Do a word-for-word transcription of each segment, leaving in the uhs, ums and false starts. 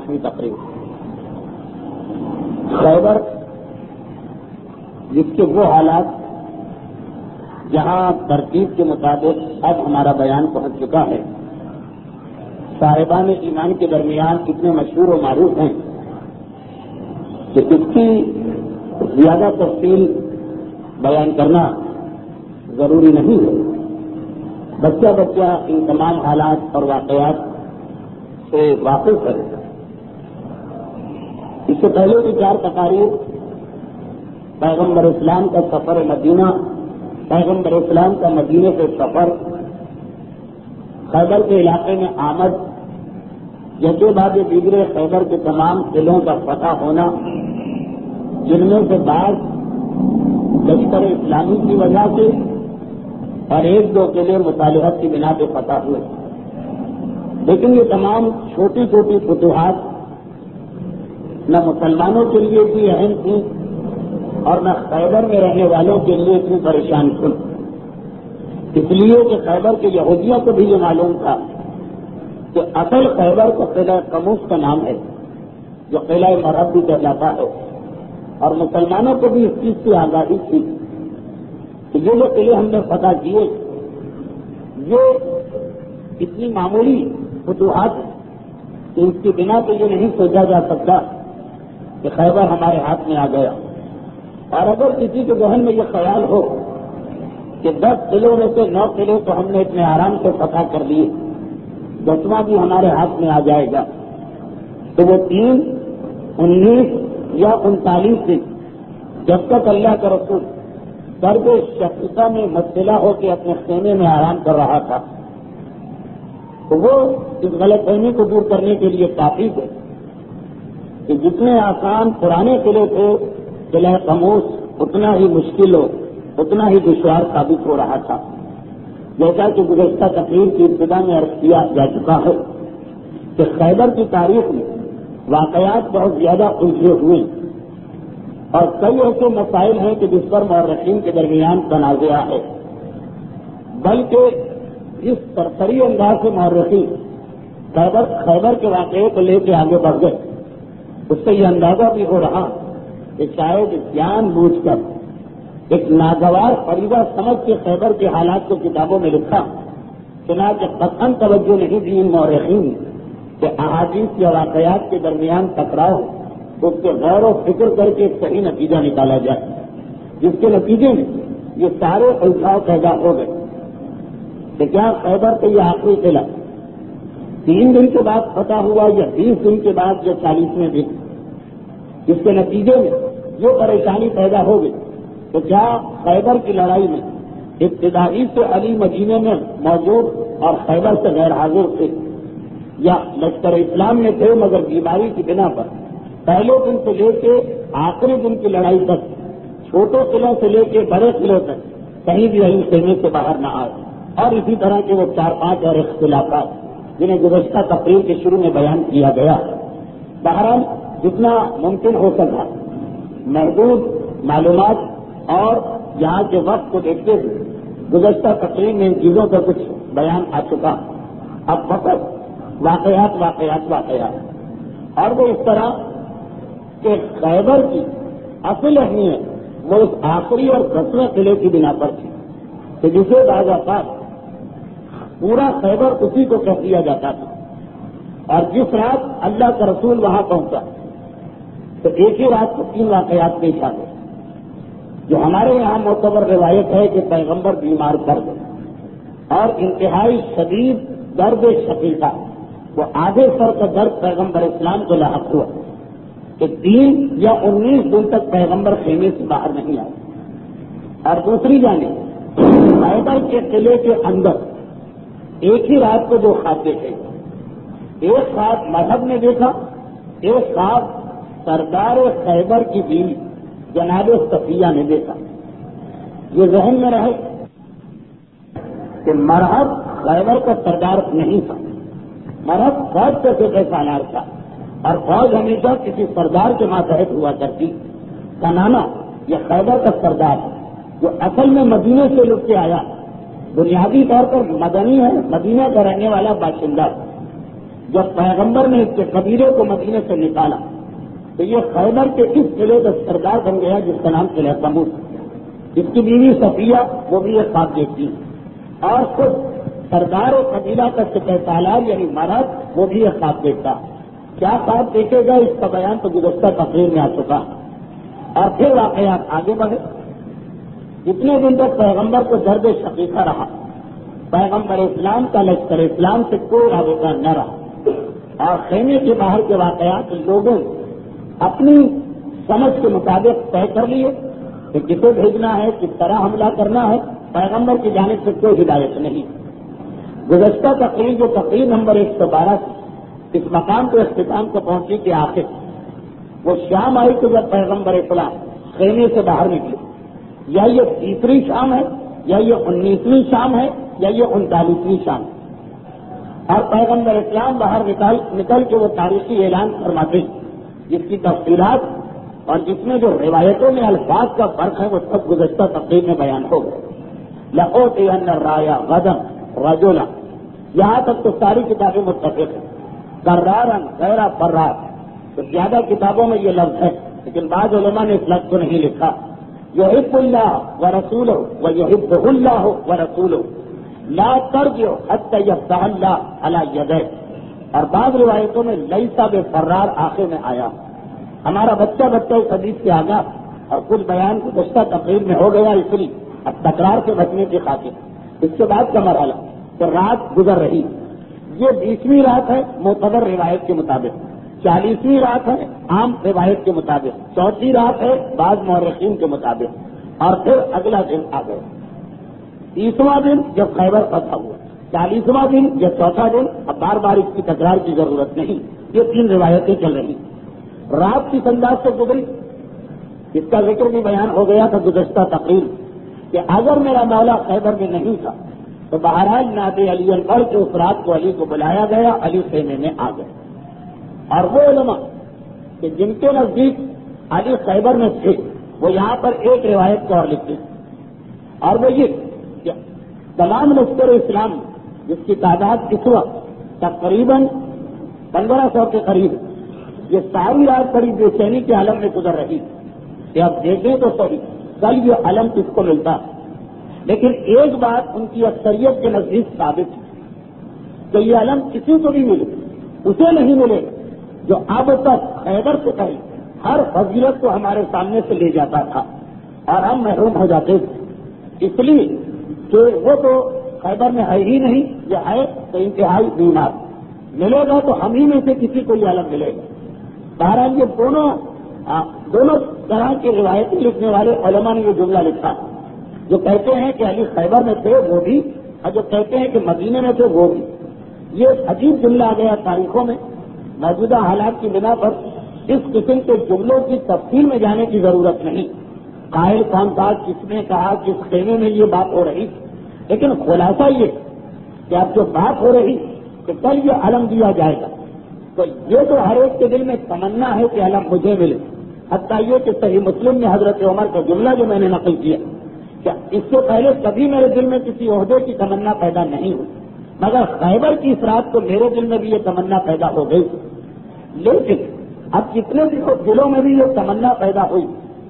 بائیسویں تقریب خیبر، جس کے وہ حالات جہاں ترتیب کے مطابق اب ہمارا بیان پہنچ چکا ہے، صاحبان ایمان کے درمیان اتنے مشہور و معروف ہیں کہ اس کی زیادہ تفصیل بیان کرنا ضروری نہیں ہے۔ بچہ بچہ ان تمام حالات اور واقعات سے واقف ہے۔ اس سے پہلے بھی چار تقاریر پیغمبر اسلام کا سفر مدینہ، پیغمبر اسلام کا مدینے سے سفر، خیبر کے علاقے میں آمد، جیسے بعد دیگر خیبر کے تمام قلعوں کا فتح ہونا، جن میں سے بعض لشکر اسلامی کی وجہ سے اور ایک دو قلعے مصالحت کی بنا پہ فتح ہوئے، لیکن یہ تمام چھوٹی چھوٹی فتوحات نہ مسلمانوں کے لیے بھی اہم تھی اور نہ خیبر میں رہنے والوں کے لیے اتنی پریشان کن، اس لیے کہ خیبر کے یہودیوں کو بھی یہ معلوم تھا کہ اصل خیبر کو قلعہ قموس کا نام ہے، جو قلعہ مرب بھی کہلاتا ہے، اور مسلمانوں کو بھی اس چیز کی آگاہی تھی کہ یہ جو قلعے ہم نے فتح کیے یہ اتنی معمولی فتوحات کہ اس کی بنا پہ یہ نہیں سوچا جا سکتا کہ خیبر ہمارے ہاتھ میں آ گیا۔ اور اگر کسی کے ذہن میں یہ خیال ہو کہ دس قلعوں میں سے نو قلعے تو ہم نے اتنے آرام سے فتح کر لیے، دسواں بھی ہمارے ہاتھ میں آ جائے گا، تو وہ تین انیس یا انتالیس دن جب تک اللہ کا رسول درد شقیقہ میں مبتلا ہو کے اپنے خیمے میں آرام کر رہا تھا، تو وہ اس غلط فہمی کو دور کرنے کے لیے کافی ہے کہ جتنے آسان پرانے قلعے تھے قلعہ قموس اتنا ہی مشکل ہو، اتنا ہی دشوار ثابت ہو رہا تھا۔ جیسا کہ گزشتہ تقریر کی ابتدا میں عرض کیا جا چکا ہے کہ خیبر کی تاریخ میں واقعات بہت زیادہ الجھے ہوئے اور کئی ایسے مسائل ہیں کہ جس پر مورخین کے درمیان تنازعہ ہے، بلکہ جس سرسری انداز سے مورخین خیبر خیبر کے واقعے کو لے کے آگے بڑھ گئے، اس سے یہ اندازہ بھی ہو رہا کہ شاید جان بوجھ کر ایک ناگوار فریضہ سمجھ کے خیبر کے حالات کو کتابوں میں لکھا، چنانچہ قطعاً توجہ نہیں دی ان مورخین کہ احادیث یا واقعات کے درمیان ٹکراؤ تو اس کے غور و فکر کر کے ایک صحیح نتیجہ نکالا جائے، جس کے نتیجے میں یہ سارے الجھاؤ پیدا ہو گئے کہ کیا خیبر کا یہ آخری قلعہ تین دن کے بعد فتح ہوا یا بیس دن کے بعد یا چالیسویں دن، جس کے نتیجے میں یہ پریشانی پیدا ہو گئی تو کیا خیبر کی لڑائی میں ابتدائی سے علی مدینے میں موجود اور خیبر سے غیر حاضر تھے، یا لشکر اسلام میں تھے مگر بیماری کی بنا پر پہلے دن سے لے کے آخری دن کی لڑائی تک چھوٹے قلعوں سے لے کے بڑے قلعوں تک کہیں بھی علی خیمے سے باہر نہ آئے، اور اسی طرح کے وہ چار پانچ اور اختلافات جنہیں گزشتہ تقریر کے شروع میں بیان کیا گیا۔ بہرحال جتنا ممکن ہو سکا محدود معلومات اور یہاں کے وقت کو دیکھتے ہوئے گزشتہ تقریر میں ان چیزوں کا کچھ بیان آ چکا، اب فقط واقعات واقعات واقعات اور وہ اس طرح کہ خیبر کی اصل اہمیت وہ اس آخری اور دسویں قلعے کی بنا پر تھی کہ جسے بعض اوقات پورا خیبر اسی کو کہہ دیا جاتا تھا، اور جس رات اللہ کا رسول وہاں پہنچا تو ایک ہی رات کو تین واقعات پیش آ گئے، جو ہمارے یہاں معتبر روایت ہے کہ پیغمبر بیمار پڑ گئے اور انتہائی شدید درد شقیقہ، وہ آدھے سر کا درد پیغمبر اسلام کو لاحق ہوا کہ تین یا انیس دن تک پیغمبر خیمے سے باہر نہیں آئے۔ اور دوسری جانب خیبر کے قلعے کے اندر ایک ہی رات کو دو خواب دیکھے گئے، ایک خواب مذہب نے دیکھا، ایک خواب سردار خیبر کی بیوی جناب صفیہ نے دیکھا۔ یہ ذہن میں رہے کہ مرحب خیبر کا سردار نہیں تھا، مرحب فوج کا سپہ سالار تھا، اور فوج ہمیشہ کسی سردار کے ماتحت ہوا کرتی۔ کنانا یہ خیبر کا سردار جو اصل میں مدینے سے لٹ کے آیا، بنیادی طور پر مدنی ہے، مدینہ کا رہنے والا باشندہ، جب پیغمبر نے اس کے قبیلے کو مدینے سے نکالا تو یہ خیبر کے اس قلعے کا سردار بن گیا جس کا نام قلعہ سمود۔ اس کی بیوی صفیہ وہ بھی یہ خواب دیکھتی اور خود سردار و قبیلہ کا سپہ سالار یعنی مرد وہ بھی یہ خواب دیکھتا۔ کیا خواب دیکھے گا اس کا بیان تو گزشتہ تقریر میں آ چکا اور پھر واقعات آگے بڑھے۔ اتنے دن تک پیغمبر کو درد شقیقہ رہا، پیغمبر اسلام کا لشکر اسلام سے کوئی رابطہ نہ رہا اور خیمے کے باہر کے واقعات لوگوں نے اپنی سمجھ کے مطابق طے کر لیے کہ کسے بھیجنا ہے، کس طرح حملہ کرنا ہے، پیغمبر کی جانب سے کوئی ہدایت نہیں۔ گزشتہ تقریر جو تقریر نمبر ایک سو بارہ اس مقام کو اختتام کو پہنچی کہ آخر وہ شام آئی تو جب پیغمبر اسلام خیمے سے باہر نکلے، یا یہ تیسری شام ہے یا یہ انیسویں شام ہے یا یہ انتالیسویں شام ہے، اور پیغمبر اسلام باہر نکل نکل کے وہ تاریخی اعلان فرماتے ہیں جس کی تفصیلات اور جس میں جو روایتوں میں الفاظ کا فرق ہے وہ سب گزشتہ تقریر میں بیان ہو گئے۔ لَأُوتِيَنَّ الرَّايَ غَدًا رَجُلًا، یہاں تک تو ساری کتابیں متفق ہیں۔ کرارن غیر فرار، تو زیادہ کتابوں میں یہ لفظ ہے لیکن بعض علماء نے اس لفظ کو نہیں لکھا۔ یحب اللہ ورسولہ ویحبہ اللہ ورسولہ لا ترجع حتی یفتح اللہ علی یدیہ، اور بعض روایتوں میں لیسا بفرار آخر میں آیا۔ ہمارا بچہ بچہ اس حدیث سے آگا اور کچھ بیان گزشتہ تقریر میں ہو گیا، اس لیے اب تکرار سے بچنے کی خاطر اس کے بعد کا مرحلہ تو رات گزر رہی، یہ بیسویں رات ہے معتبر روایت کے مطابق، چالیسویں رات ہے عام روایت کے مطابق، چوتھی رات ہے بعض مورخین کے مطابق، اور پھر اگلا دن آ گیا تیسواں دن جب خیبر فتح ہوا، چالیسواں دن یا چوتھا دن۔ اب بار بار اس کی تکرار کی ضرورت نہیں، یہ تین روایتیں چل رہی۔ رات کس انداز سے گزری اس کا ذکر بھی بیان ہو گیا تھا گزشتہ تقریر کہ اگر میرا مولا خیبر میں نہیں تھا تو بہرحال ناد علی پڑھ کے اس رات کو علی کو بلایا گیا، علی خیمے میں آ گئے۔ اور وہ علماء کہ جن کے نزدیک علی خیبر میں تھے وہ یہاں پر ایک روایت کو اور لکھتے ہیں، اور وہ یہ کہ تمام لشکر اسلام جس کی تعداد اس وقت تقریباً پندرہ سو کے قریب، یہ ساری رات بڑی بے چینی کے عالم میں گزر رہی کہ اب دیکھیں تو صحیح کل یہ علم کس کو ملتا ہے۔ لیکن ایک بات ان کی اکثریت کے نزدیک ثابت ہے کہ یہ علم کسی کو بھی ملے، اسے نہیں ملے جو اب تک خیبر سے کہیں ہر فضیلت کو ہمارے سامنے سے لے جاتا تھا اور ہم محروم ہو جاتے تھے، اس لیے کہ وہ تو خیبر میں ہے ہی نہیں، یہ ہے تو انتہائی بیمار، ملے گا تو ہم ہی میں سے کسی کو یہ علم ملے گا۔ بہرحال یہ دونوں دونوں طرح کی روایتیں لکھنے والے علماء نے یہ جملہ لکھا، جو کہتے ہیں کہ علی خیبر میں تھے وہ بھی، اور جو کہتے ہیں کہ مدینے میں تھے وہ بھی۔ یہ عجیب جملہ آ گیا تاریخوں میں، موجودہ حالات کی بنا پر اس قسم کے جملوں کی تفصیل میں جانے کی ضرورت نہیں، قائل کون تھا، کس نے کہا، کس خیمے میں یہ بات ہو رہی، لیکن خلاصہ یہ کہ اب جو بات ہو رہی کہ کل یہ علم دیا جائے گا تو یہ تو ہر ایک کے دل میں تمنا ہے کہ علم مجھے ملے، حتیٰ یہ کہ صحیح مسلم میں حضرت عمر کا جملہ جو میں نے نقل کیا کہ اس سے پہلے کبھی میرے دل میں کسی عہدے کی تمنا پیدا نہیں ہوئی، مگر خیبر کی اس رات کو میرے دل میں بھی یہ تمنا پیدا ہو گئی۔ لیکن اب کتنے دلوں میں بھی یہ تمنا پیدا ہوئی،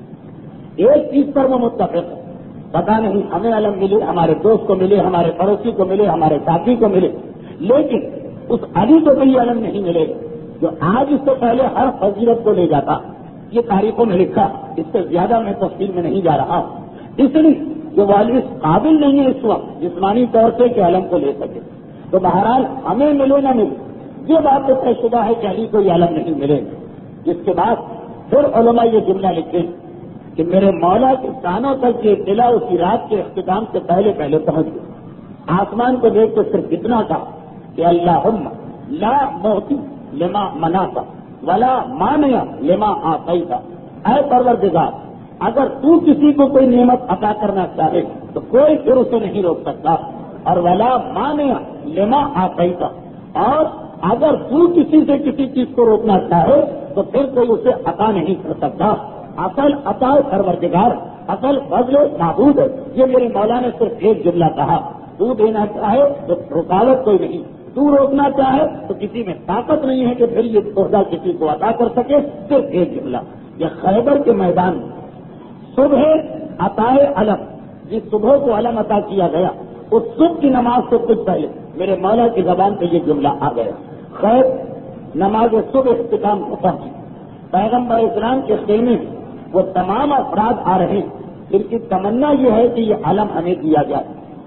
ایک چیز پر وہ متفق ہے، پتا نہیں ہمیں علم ملے، ہمارے دوست کو ملے، ہمارے پڑوسی کو ملے، ہمارے ساتھی کو ملے، لیکن اس علی کو کوئی علم نہیں ملے جو آج اس سے پہلے ہر فضیلت کو لے جاتا۔ یہ تاریخوں میں لکھا، اس سے زیادہ میں تفصیل میں نہیں جا رہا، اس لیے کہ وہ علی قابل نہیں ہے اس وقت جسمانی طور سے کہ علم کو لے سکے، تو بہرحال ہمیں ملے نہ ملے یہ بات تو طے شدہ ہے کہ علی کو یہ علم نہیں ملے۔ جس کے بعد پھر علماء یہ جملہ لکھتے ہیں کہ میرے مولا کے کانوں تک یہ اطلاع اسی رات کے اختتام سے پہلے پہلے پہنچ گئی۔ آسمان کو دیکھ کے صرف اتنا کہا کہ اللہم لا معطی لما منعت ولا مانع لما اعطیت، اے پروردگار اگر تو کسی کو کوئی نعمت عطا کرنا چاہے تو کوئی پھر اسے نہیں روک سکتا، اور ولا مانع لما اعطیت، اور اگر تو کسی سے کسی چیز کو روکنا چاہے تو پھر کوئی اسے عطا نہیں کر سکتا۔ اصل عطا پروردگار، اصل فضل معبود ہے۔ یہ میرے مولا نے صرف ایک جملہ کہا، تو دینا چاہے تو رکاوٹ کوئی نہیں، تو روکنا چاہے تو کسی میں طاقت نہیں ہے کہ پھر یہ عہدہ کسی کو عطا کر سکے. صرف ایک جملہ، یہ خیبر کے میدان میں صبح عطائے علم، جس صبح کو علم عطا کیا گیا، اس صبح کی نماز سے کچھ پہلے میرے مولا کی زبان پہ یہ جملہ آ گیا. خیر نماز صبح اختتام کو پہنچی، پیغمبر اسلام کے خیمے میں وہ تمام افراد آ رہے ہیں جن کی تمنا یہ ہے کہ یہ علم ہمیں دیا جائے.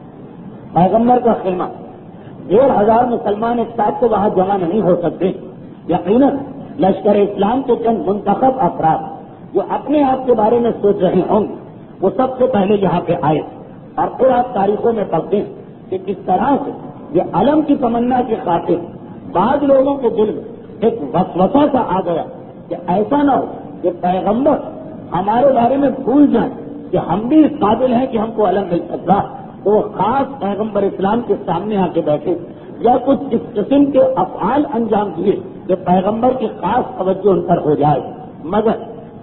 پیغمبر کا خیمہ، ڈیڑھ ہزار مسلمان ایک ساتھ تو وہاں جمع نہیں ہو سکتے. یقیناً لشکر اسلام کے چند منتخب افراد جو اپنے آپ کے بارے میں سوچ رہے ہوں گے وہ سب سے پہلے یہاں پہ آئے، اور پھر آپ تاریخوں میں پڑھتے ہیں کہ کس طرح سے یہ علم کی تمنا کے خاطر بعض لوگوں کے دل میں ایک وسوسہ سا آ گیا کہ ایسا نہ ہو کہ پیغمبر ہمارے بارے میں بھول جائیں کہ ہم بھی اس قابل ہیں کہ ہم کو علم مل سکتا. تو وہ خاص پیغمبر اسلام کے سامنے آ کے بیٹھے یا کچھ اس قسم کے افعال انجام دیے کہ پیغمبر کی خاص توجہ ان پر ہو جائے. مگر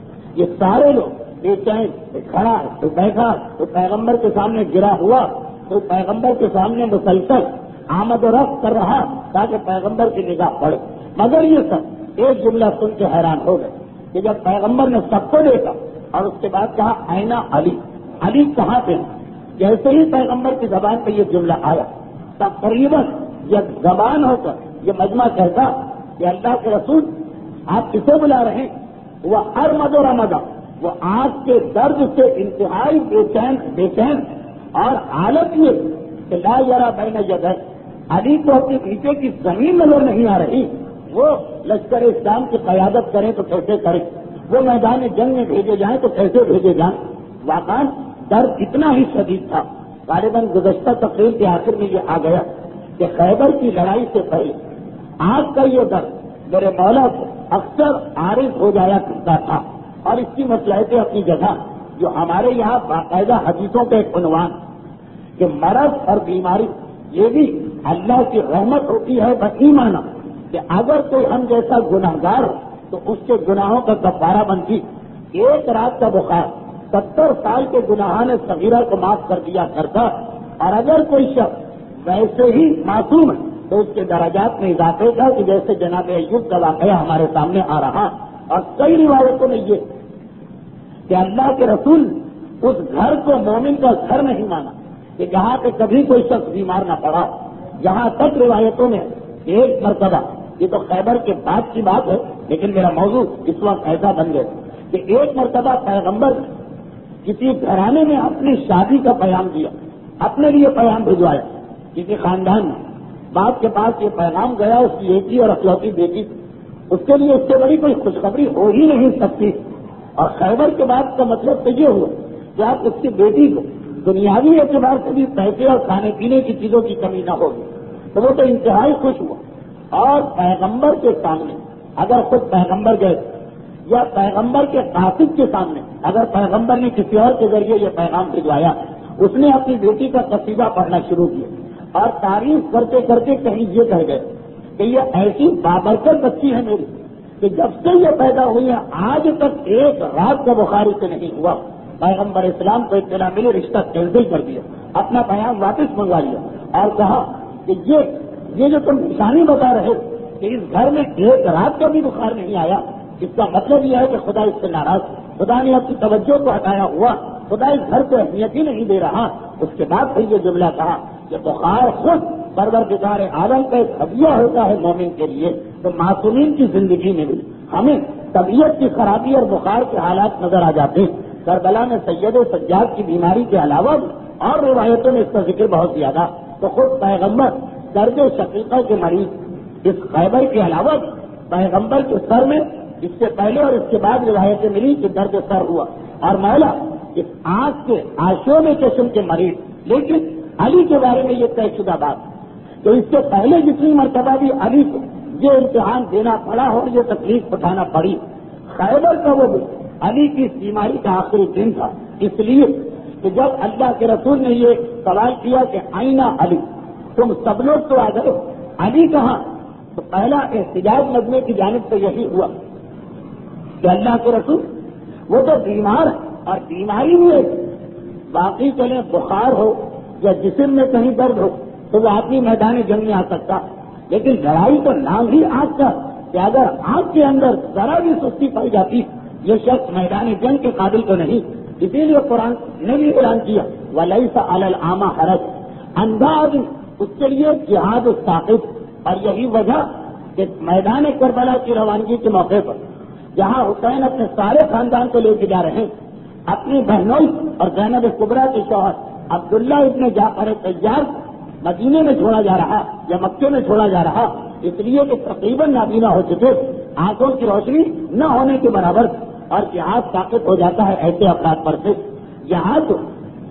یہ سارے لوگ بے چین، کھڑا ہے تو بیٹھا، تو پیغمبر کے سامنے گرا ہوا، تو پیغمبر کے سامنے مسلسل آمد و رفت کر رہا تاکہ پیغمبر کی نگاہ پڑے. مگر یہ سب ایک جملہ سن کے حیران ہو گئے کہ جب پیغمبر نے سب کو دیکھا اور اس کے بعد کہا اینا علی، علی کہاں پہ؟ جیسے ہی پیغمبر کی زبان پہ یہ جملہ آیا تقریباً یہ زبان ہو کر یہ مجمع کہتا کہ اللہ کے رسول آپ کسے بلا رہے ہیں؟ وہ ہر مد و رمدا، وہ آنکھ کے درد سے انتہائی بے چین بے چین اور حالت یہ کہ لا یرا بین یدیہ، علی کو اپنے پیچھے کی زمین نظر نہیں آ رہی. وہ لشکر اسلام کی قیادت کریں تو کیسے کریں، وہ میدان جنگ میں بھیجے جائیں تو کیسے بھیجے جائیں. واقعاً درد اتنا ہی شدید تھا. غالباً گزشتہ تقریر کے آخر میں یہ آ گیا کہ خیبر کی لڑائی سے پہلے آج کا یہ درد میرے مولا کو اکثر عارض ہو جایا کرتا تھا، اور اس کی مصلحتیں اپنی جگہ جو ہمارے یہاں باقاعدہ حدیثوں کا ایک عنوان کہ مرض اور بیماری یہ بھی اللہ کی رحمت ہوتی ہے بایمانہ، کہ اگر کوئی ہم جیسا گناہگار ہو تو اس کے گناہوں کا کفارہ بنتی. ایک رات کا بخار ستر سال کے گناہان صغیرہ کو معاف کر دیا کرتا، اور اگر کوئی شخص ویسے ہی معصوم ہے تو اس کے درجات میں اضافے کا کہ جیسے جناب ایوب کا واقعہ ہمارے سامنے آ رہا. اور کئی روایتوں میں یہ کہ اللہ کے رسول اس گھر کو مومن کا گھر نہیں مانا کہ جہاں پہ کبھی کوئی شخص بیمار نہ پڑا. جہاں تک روایتوں میں ایک مرتبہ، یہ تو خیبر کے بعد کی بات ہے لیکن میرا موضوع اس وقت ایسا بن گیا کہ ایک مرتبہ پیغمبر کسی گھرانے میں اپنی شادی کا پیغام دیا، اپنے لیے پیغام بھجوایا کسی خاندان میں. باپ کے پاس یہ پیغام گیا، اس کی ایک ہی اور اکلوتی بیٹی، اس کے لیے اس سے بڑی کوئی خوشخبری ہو ہی نہیں سکتی. اور خیبر کے بعد کا مطلب تو یہ ہوا کہ آپ اس کی بیٹی کو دنیاوی اعتبار سے بھی پیسے اور کھانے پینے کی چیزوں کی کمی نہ ہوگی. تو وہ تو انتہائی خوش ہوا. اور پیغمبر کے سامنے اگر خود پیغمبر گئے یا پیغمبر کے قاصد کے سامنے اگر پیغمبر نے کسی اور کے ذریعے یہ پیغام بھجوایا، اس نے اپنی بیٹی کا قصیدہ پڑھنا شروع کیا اور تعریف کرتے کرتے کہیں یہ کہہ گئے کہ یہ ایسی بابرکت بچی ہے میری کہ جب سے یہ پیدا ہوئی ہے آج تک ایک رات کا بخاری سے نہیں ہوا. پیغمبر اسلام کو اطلاع ملی، رشتہ کینسل کر دیا، اپنا بیان واپس منگوا لیا اور کہا کہ یہ یہ جو تم نشانی بتا رہے کہ اس گھر میں ایک رات کا بھی بخار نہیں آیا، اس کا مطلب یہ ہے کہ خدا اس سے ناراض، خدا نے اپنی توجہ کو ہٹایا ہوا، خدا اس گھر کو اہمیت ہی نہیں دے رہا. اس کے بعد پھر یہ جملہ کہا کہ بخار خود پروردگار عالم کا ایک ہدیہ ہوتا ہے مومن کے لیے. تو معصومین کی زندگی میں بھی ہمیں طبیعت کی خرابی اور بخار کے حالات نظر آ جاتے ہیں. کربلا میں سید و سجاد کی بیماری کے علاوہ اور روایتوں میں اس کا ذکر بہت زیادہ. تو خود پیغمبر درد شقیقہ کے مریض، اس خیبر کے علاوہ پیغمبر کے سر میں اس سے پہلے اور اس کے بعد روایتیں ملی کہ درد سر ہوا اور مولا اس آنکھ کے آنسوؤں میں چشم کے مریض. لیکن علی کے بارے میں یہ طے شدہ بات تو اس سے پہلے جتنی مرتبہ بھی علی کو یہ امتحان دینا پڑا اور یہ تکلیف اٹھانا پڑی، خیبر کا وہ بھی علی کی اس بیماری کا آخری دن تھا. اس لیے کہ جب اللہ کے رسول نے یہ سوال کیا کہ آئینہ علی، تم سب لوگ تو آ گئے، علی کہاں؟ تو پہلا احتجاج مجمع کی جانب سے یہی ہوا کہ اللہ کے رسول وہ تو بیمار ہے اور بیماری بھی ہے، باقی چلیں بخار ہو یا جسم میں کہیں درد ہو تو وہ آدمی میدان جنگ میں آ سکتا، لیکن لڑائی تو نام ہی آگ کا کہ اگر آگ کے اندر ذرا بھی سستی پائی جاتی یہ شخص میدان جنگ کے قابل تو نہیں. اسی لیے قرآن نے بھی اعلان کیا وَلَيْسَ عَلَى الْأَعْمَى حَرَجٌ, اندھا آدمی اس کے لیے جہاد ثابت. اور یہی وجہ کہ میدان کربلا کی روانگی کے موقع پر جہاں حسین اپنے سارے خاندان کو لے کے جا رہے ہیں, اپنی بہنوئی اور زینب کبریٰ کے شوہر عبداللہ ابن جعفر طیار مدینے میں چھوڑا جا رہا یا مکے میں چھوڑا جا رہا, اس لیے کہ تقریباً نابینا ہو چکے, آنکھوں کی روشنی نہ ہونے کے برابر, اور جہاد طاقت ہو جاتا ہے ایسے افراد پر سے. یہاں تو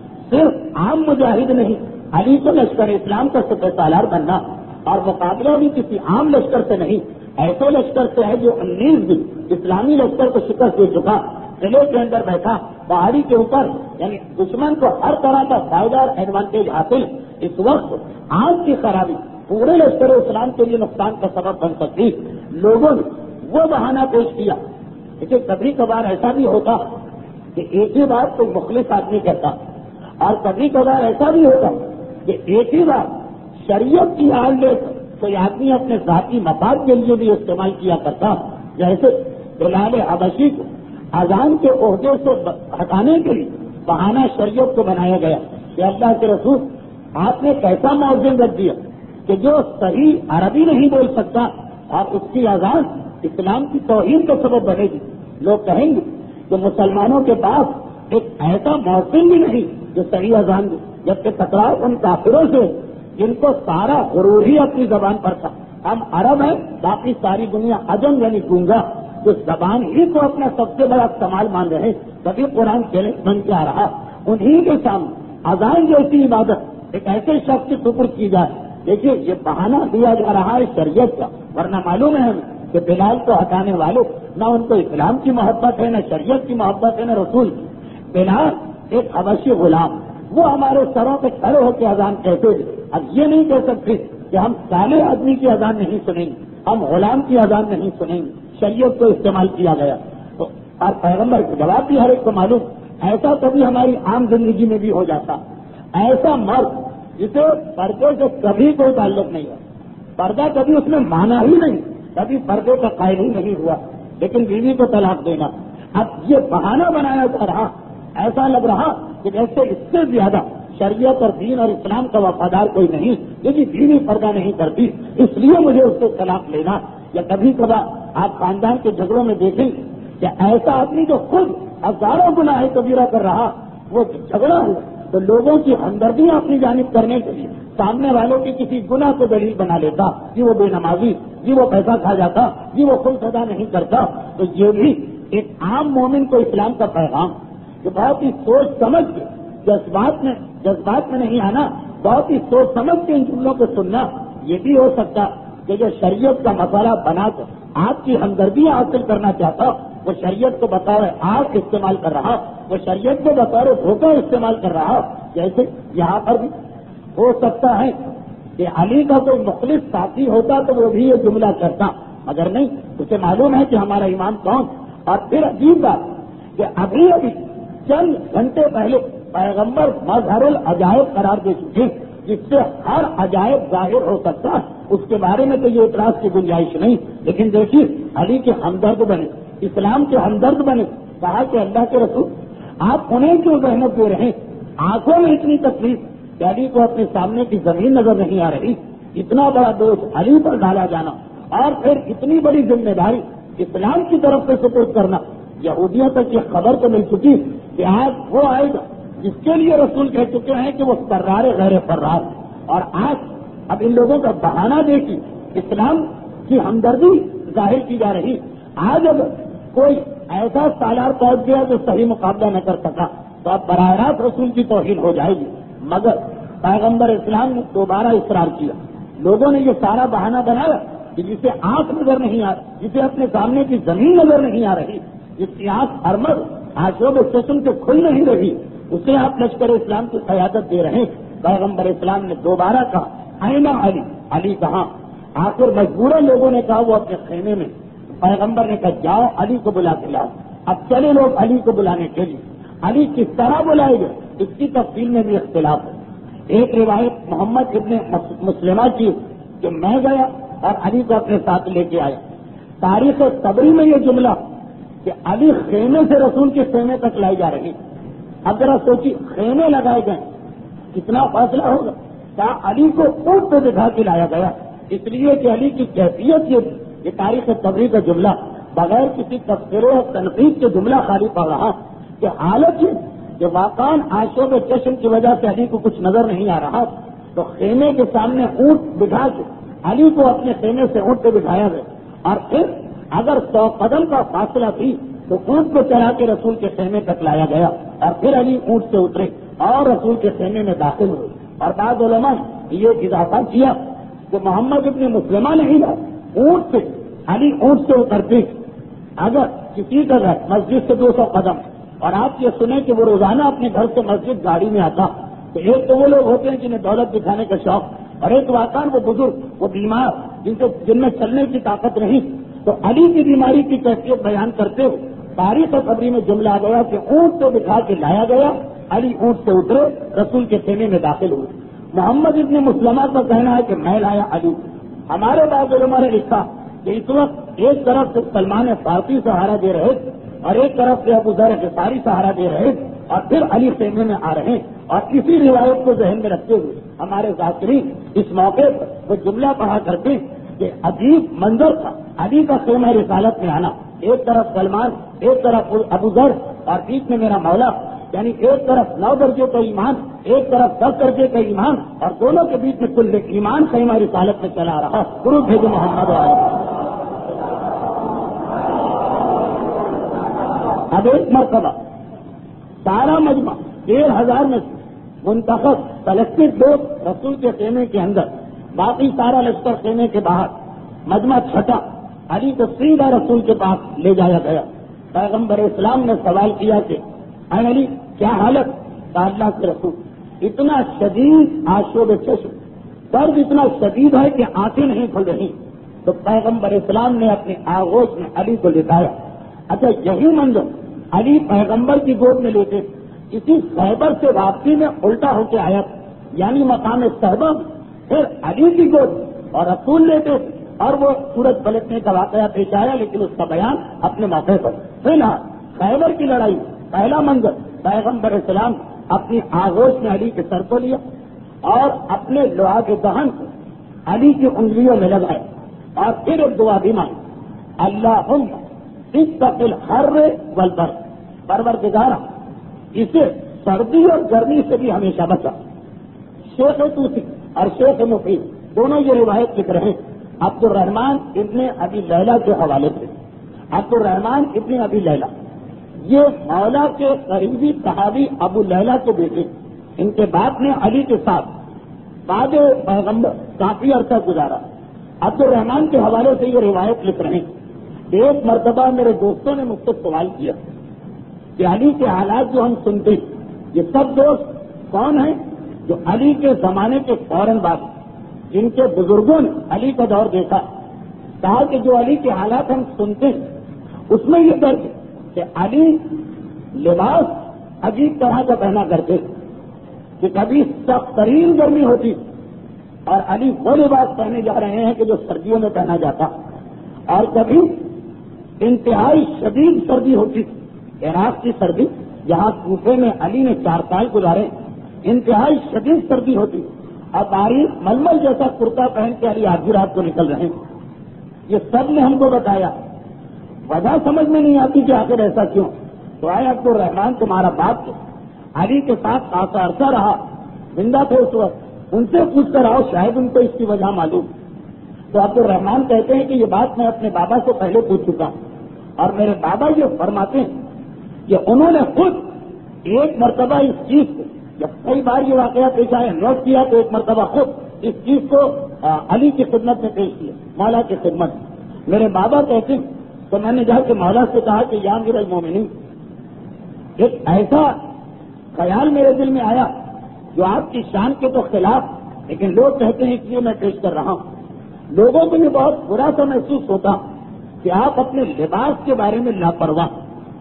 صرف عام مجاہد نہیں, علی کو لشکر اسلام کا سپہ سالار بننا اور مقابلہ بھی کسی عام لشکر سے نہیں, ایسے لشکر سے ہے جو انیس بھی اسلامی لشکر کو شکست دے چکا, قلعے کے اندر بیٹھا, پہاڑی کے اوپر, یعنی دشمن کو ہر طرح کا فائدہ اور ایڈوانٹیج حاصل. اس وقت آگ کی خرابی پورے لشکر اسلام کے لیے نقصان کا سبب بن سکتی. لوگوں نے وہ بہانہ پیش کیا. دیکھیے کبھی کبھار ایسا بھی ہوتا کہ ایک ہی بات کوئی مخلص آدمی کہتا, اور کبھی کبھار ایسا بھی ہوتا کہ ایک ہی بات شریعت کی آڑ لے کر کوئی آدمی اپنے ذاتی مفاد کے لیے بھی استعمال کیا کرتا. جیسے بلال حبشی کو اذان کے عہدے سے ہٹانے کے لیے بہانہ شریعت کو بنایا گیا کہ اللہ کے رسول آپ نے کیسا موزن رکھ دیا کہ جو صحیح عربی نہیں بول سکتا اور اس کی اذان اسلام کی توہین کا سبب بنے گی. لوگ کہیں گے کہ مسلمانوں کے پاس ایک ایسا موزن بھی نہیں جو صحیح اذان دے, جبکہ تکرار ان کافروں سے جن کو سارا غرور ہی اپنی زبان پر تھا. ہم عرب ہیں, باقی ساری دنیا عجم یعنی گونگا, جو زبان ہی کو اپنا سب سے بڑا استعمال مان رہے, کبھی قرآن چیلنج بن کے آ رہا. انہی کے سامنے اذان جیسی عبادت ایک ایسے شخص کی سپرد کی جائے. دیکھیے یہ بہانہ دیا جا رہا ہے شریعت کا, ورنہ معلوم ہے ہمیں کہ بلال کو ہٹانے والے نہ ان کو اسلام کی محبت ہے, نہ شریعت کی محبت ہے, نہ رسول. بلال ایک حبشی غلام, وہ ہمارے سروں پہ کھڑے ہو کے اذان کہتے تھے. اب یہ نہیں کہہ سکتے کہ ہم صالح آدمی کی اذان نہیں سنیں گے, ہم غلام کی اذان نہیں سنیں گے. شریعت کو استعمال کیا گیا تو اور پیغمبر کے جواب بھی ہر ایک کو معلوم. ایسا کبھی ہماری عام زندگی میں بھی ہو جاتا. ایسا مرد جسے پردے سے کبھی کوئی تعلق نہیں ہے, پردہ کبھی اس نے مانا ہی نہیں, کبھی پردے کا قائل ہی نہیں ہوا, لیکن بیوی کو طلاق دینا اب یہ بہانہ بنایا جا رہا. ایسا لگ رہا کہ جیسے اس سے زیادہ شریعت اور دین اور اسلام کا وفادار کوئی نہیں, لیکن بیوی پردہ نہیں کرتی اس لیے مجھے اس سے طلاق لینا. یا کبھی کبھار آپ خاندان کے جھگڑوں میں دیکھیں کہ ایسا آدمی جو خود ہزاروں گناہ کبیرہ کر رہا, وہ جھگڑا ہوا تو لوگوں کی ہمدردیاں اپنی جانب کرنے کے لیے سامنے والوں کی کسی گناہ کو دلیل بنا لیتا, جی وہ بے نمازی, جی وہ پیسہ کھا جاتا, جی وہ خود ادا نہیں کرتا. تو یہ بھی ایک عام مومن کو اسلام کا پیغام کہ بہت ہی سوچ سمجھ کے, جذبات میں جذبات میں نہیں آنا, بہت ہی سوچ سمجھ کے ان جملوں کو سننا. یہ بھی ہو سکتا کہ جو شریعت کا مسئلہ بنا کر آپ کی ہمدردیاں حاصل کرنا چاہتا, وہ شریعت کو بطور آگ استعمال کر رہا, وہ شریعت کو بطور دھوکہ استعمال کر رہا. جیسے یہاں پر بھی ہو سکتا ہے کہ علی کا کوئی مخلص ساتھی ہوتا تو وہ بھی یہ جملہ کرتا, مگر نہیں, اسے معلوم ہے کہ ہمارا امام کون. اور پھر عجیب بات کہ ابھی ابھی چند گھنٹے پہلے پیغمبر مظہر العجائب قرار دے چکے, جس سے ہر عجائب ظاہر ہو سکتا ہے. اس کے بارے میں تو یہ اعتراض کی گنجائش نہیں, لیکن دیکھیے علی کے ہمدرد بنے, اسلام کے ہمدرد بنے. کہا کہ اللہ کے رسول آپ انہیں کیوں زحمت دے رہے ہیں, آنکھوں میں اتنی تکلیف کہ علی کو اپنے سامنے کی زمین نظر نہیں آ رہی. اتنا بڑا بوجھ علی پر ڈالا جانا اور پھر اتنی بڑی ذمہ داری اسلام کی طرف سے سپرد کرنا. یہودیوں تک یہ خبر تو مل چکی کہ آج وہ آئے گا جس کے لیے رسول کہہ چکے ہیں کہ وہ فرار غیر فرار. اور آج اب ان لوگوں کا بہانہ دیکھی اسلام کی ہمدردی ظاہر کی جا رہی. آج اب کوئی ایسا سالار پہنچ گیا جو صحیح مقابلہ نہ کر سکا تو اب براہ راست رسول کی توہین ہو جائے گی. مگر پیغمبر اسلام نے دوبارہ اصرار کیا. لوگوں نے یہ سارا بہانہ بنایا کہ جسے آنکھ نظر نہیں آ رہی, جسے اپنے سامنے کی زمین نظر نہیں آ رہی, جس کی آنکھ ارمد آشوب اسٹیشن سے کھل نہیں رہی, اسے آپ لشکر اسلام کی قیادت دے رہے ہیں. پیغمبر اسلام نے دوبارہ کہا اینا علی, علی کہاں. آخر مجبورا لوگوں نے کہا وہ اپنے خیمے میں. پیغمبر نے کہا جاؤ علی کو بلا کے لاؤ. اب چلے لوگ علی کو بلانے کے لیے. علی کس طرح بلائے گئے اس کی تفصیل میں بھی اختلاف ہے. ایک روایت محمد ابن مسلمہ کی کہ میں گیا اور علی کو اپنے ساتھ لے کے آیا. تاریخ طبری میں یہ جملہ کہ علی خیمے سے رسول کے خیمے تک لائی جا رہی. اب ذرا سوچیے, خیمے لگائے گئے, کتنا فاصلہ ہوگا. کیا علی کو اونٹ پہ بٹھا کے لایا گیا, اس لیے کہ علی کی کیفیت یہ یہ تاریخ طبری کا جملہ بغیر کسی تذکرے اور تنقید کے جملہ خالی پڑ رہا کہ حالت یہ کہ واقعاً آشوب چشم کی وجہ سے علی کو کچھ نظر نہیں آ رہا, تو خیمے کے سامنے اونٹ بٹھا کے علی کو اپنے خیمے سے اونٹ پہ بٹھایا گیا. اور پھر اگر سو قدم کا فاصلہ تھی تو اونٹ کو چلا کے رسول کے خیمے تک لایا گیا, اور پھر علی اونٹ سے اترے اور رسول کے خیمے میں داخل ہوئے. اور بعض علماء نے یہ اضافہ کیا کہ محمد ابن مسلمہ نہیں تھا, اونٹ سے علی اونٹ سے اترتے. اگر کسی کا گھر مسجد سے دو سو قدم اور آپ یہ سنیں کہ وہ روزانہ اپنے گھر سے مسجد گاڑی میں آتا, تو ایک تو وہ لوگ ہوتے ہیں جنہیں دولت دکھانے کا شوق, اور ایک واقعہ وہ بزرگ, وہ بیمار, جن سے جن میں چلنے کی طاقت نہیں. تو علی کی بیماری کی کیفیت بیان کرتے ہوئے تاریخ طبری میں جملہ آ گیا کہ اونٹ کو بٹھا کے لایا گیا, علی اونٹ سے اترے, رسول کے خیمے میں داخل ہوئے. محمد ابن مسلمہ کا کہنا ہے کہ میں لایا علی. ہمارے بعض علماء نے لکھا کہ اس وقت ایک طرف سے سلمان فارسی سہارا دے رہے اور ایک طرف سے ابو ذر غفاری سہارا دے رہے, اور پھر علی خیمے میں آ رہے. اور اسی روایت کو ذہن میں رکھتے ہوئے ہمارے ذاکرین اس موقع پر وہ جملہ پڑھا کرتے کہ عجیب منظر تھا علی کا خیمہ رسالت میں آنا. ایک طرف سلمان, ایک طرف ابو ذر, اور بیچ میں میرا مولا. یعنی ایک طرف نو درجے کا ایمان, ایک طرف دس درجے کا ایمان, اور دونوں کے بیچ میں کل ایمان خیمہ رسالت میں چلا رہا. گرو بھیجو محمد علیہ. اب ایک مرتبہ سارا مجمع ڈیڑھ ہزار میں سے منتخب سلیکٹڈ لوگ رسول کے خیمے کے اندر, باقی سارا لشکر خیمے کے باہر. مجمع چھٹا, علی کو سیدھا رسول کے پاس لے جایا گیا. پیغمبر اسلام نے سوال کیا کہ اے علی کیا حالت؟ کہ اللہ کے رسول اتنا شدید آشوب چشم, درد اتنا شدید ہے کہ آنکھیں نہیں کھل رہی. تو پیغمبر اسلام نے اپنی آغوش میں علی کو لٹایا. اچھا یہی منظر علی پیغمبر کی گود میں لیتے, اسی خیبر سے واپسی میں الٹا ہو کے آیا, یعنی مقام صحبہ پھر علی کی گود اور رسول لیتے, اور وہ سورج پلٹنے کا واقعہ پیش آیا, لیکن اس کا بیان اپنے موقع پر. فی الحال خیبر کی لڑائی پہلا منظر, پیغمبر اسلام اپنی آغوش میں علی کے سر کو لیا اور اپنے لوہا کے دہن کو علی کی انگلیوں میں لگائے, اور پھر ایک دعا بھی مانگی, اللہم استقل الحر والبرد, پروردگارا اسے سردی اور گرمی سے بھی ہمیشہ بچا. شیخ توسی اور شیخ مفید دونوں یہ روایت لکھ رہے ہیں عبد الرحمان ابن ابی لیلہ کے حوالے سے. عبد الرحمان ابن ابی لیلہ یہ مولا کے قریبی صحابی ابو لیلہ کے بیٹے, ان کے باپ نے علی کے ساتھ بعد پیغمبر کافی عرصہ گزارا. عبد الرحمان کے حوالے سے یہ روایت لکھ رہے ہیں. ایک مرتبہ میرے دوستوں نے مجھ سے سوال کیا کہ علی کے حالات جو ہم سنتے, یہ سب دوست کون ہیں جو علی کے زمانے کے فوراً بعد جن کے بزرگوں نے علی کا دور دیکھا. کہا کہ جو علی کے حالات ہم سنتے ہیں اس میں یہ درد ہے کہ علی لباس عجیب طرح کا پہنا کرتے کہ کبھی سخت ترین گرمی ہوتی اور علی وہ لباس پہنے جا رہے ہیں کہ جو سردیوں میں پہنا جاتا, اور کبھی انتہائی شدید سردی ہوتی. عراق کی سردی جہاں کوفے میں علی نے چار سال گزارے, انتہائی شدید سردی ہوتی, اور باریک ململ جیسا کرتا پہن کے علی آدھی رات کو نکل رہے ہیں. یہ سب نے ہم کو بتایا, وجہ سمجھ میں نہیں آتی کہ آخر ایسا کیوں. تو آئے عبد الرحمان تمہارا باپ تو علی کے ساتھ خاصا عرصہ رہا, زندہ تھے اس وقت, ان سے پوچھ کر آؤ, شاید ان کو اس کی وجہ معلوم. تو عبد الرحمان کہتے ہیں کہ یہ بات میں اپنے بابا سے پہلے پوچھ چکا ہوں, اور میرے بابا یہ فرماتے ہیں کہ انہوں نے خود ایک مرتبہ اس چیز کو, جب کئی بار یہ واقعہ پیش آیا, نوٹ کیا, تو ایک مرتبہ خود اس چیز کو علی کی خدمت میں پیش کیا, مولا کی خدمت میں. میرے بابا کہتے ہیں تو میں نے جا کے مولا سے کہا کہ یا امیر المومنین, ایک ایسا خیال میرے دل میں آیا جو آپ کی شان کے تو خلاف, لیکن لوگ کہتے ہیں کہ یہ میں پیش کر رہا ہوں. لوگوں کو بھی بہت برا سا محسوس ہوتا کہ آپ اپنے لباس کے بارے میں لاپرواہ,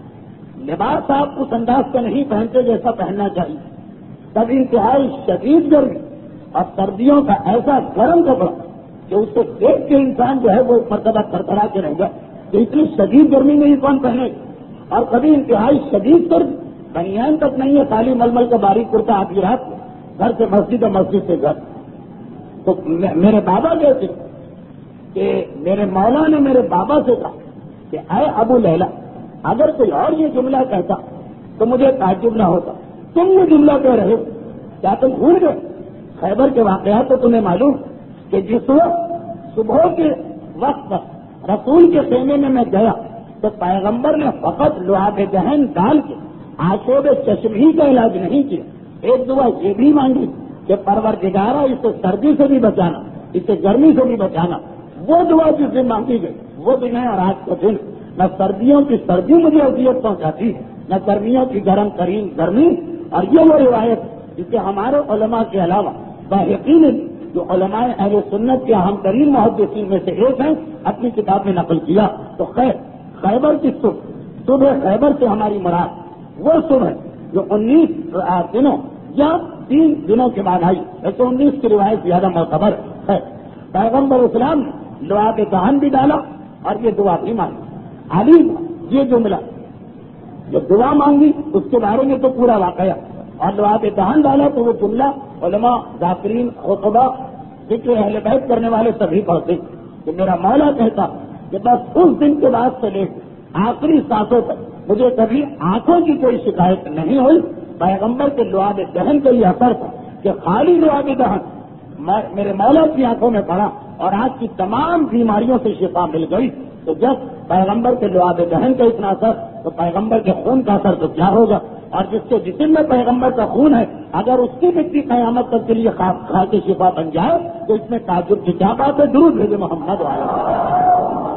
لباس آپ اس انداز کا نہیں پہنتے جیسا پہننا چاہیے. تب انتہائی شدید گرمی اور سردیوں کا ایسا گرم کپڑا کہ اس کو دیکھ کے انسان جو ہے وہ مرتبہ کرکرا کے رہ گیا کہ اتنی شدید گرمی میں یہ کون پہنے گا، اور کبھی انتہائی شدید سرد بنیان تک نہیں ہے، خالی مل مل کا باریک کرتا آدھی رات میں گھر سے مسجد اور مسجد سے گھر. تو میرے بابا کہتے کہ میرے مولا نے میرے بابا سے کہا کہ اے ابو لیلا، اگر کوئی اور یہ جملہ کہتا تو مجھے تعجب نہ ہوتا، تم یہ جملہ کہہ رہے ہو، کیا تم بھول گئے خیبر کے واقعات؟ تو تمہیں معلوم کہ جس وقت صبح کے وقت پر رسول کے خیمے میں میں گیا تو پیغمبر نے فقط لعاب دہن ڈال کے آشوب چشم ہی کا علاج نہیں کیا، ایک دعا یہ بھی مانگی کہ پروردگارا اسے سردی سے بھی بچانا، اسے گرمی سے بھی بچانا. وہ دعا جس دن مانگی گئی وہ دن ہے اور آج کا دن. نہ سردیوں کی سردی مجھے اذیت پہنچاتی، نہ گرمیوں کی گرم ترین گرمی. اور یہ وہ روایت جسے ہمارے علماء کے علاوہ باحقین جو علماء اہل سنت کے اہم ترین محدثین میں سے ایک ہیں اپنی کتاب میں نقل کیا. تو خیر خیبر کی صبح صبح خیبر سے ہماری مراد وہ صبح جو انیس دنوں یا تین دنوں کے بعد آئی، ایسے انیس کی روایت زیادہ معتبر ہے. پیغمبر اسلام نے لعاب دہن بھی ڈالا اور یہ دعا بھی مانگی. علی یہ جملہ جو دعا مانگی اس کے بارے میں تو پورا واقعہ، اور لعاب دہن ڈالا تو وہ جملہ علماء ذاکرین خطبہ ذکر اہل بیت کرنے والے سبھی پڑھتے کہ میرا مولا کہتا کہ بس اس دن کے بعد سے لے آخری سانسوں تک مجھے کبھی آنکھوں کی کوئی شکایت نہیں ہوئی. پیغمبر کے لعاب دہن کا یہ اثر تھا کہ خالی لعاب دہن میرے مولا کی آنکھوں میں پڑا اور آج کی تمام بیماریوں سے شفا مل گئی. تو جب پیغمبر کے لعاب دہن کا اتنا اثر تو پیغمبر کے خون کا اثر تو کیا ہوگا. اور جس کے جسم میں پیغمبر کا خون ہے اگر اس کی مٹی قیامت تک کے لیے کھا کے شفا بن جائے تو اس میں تعجب کی کیا بات ہے. درود بھیجے محمد والا.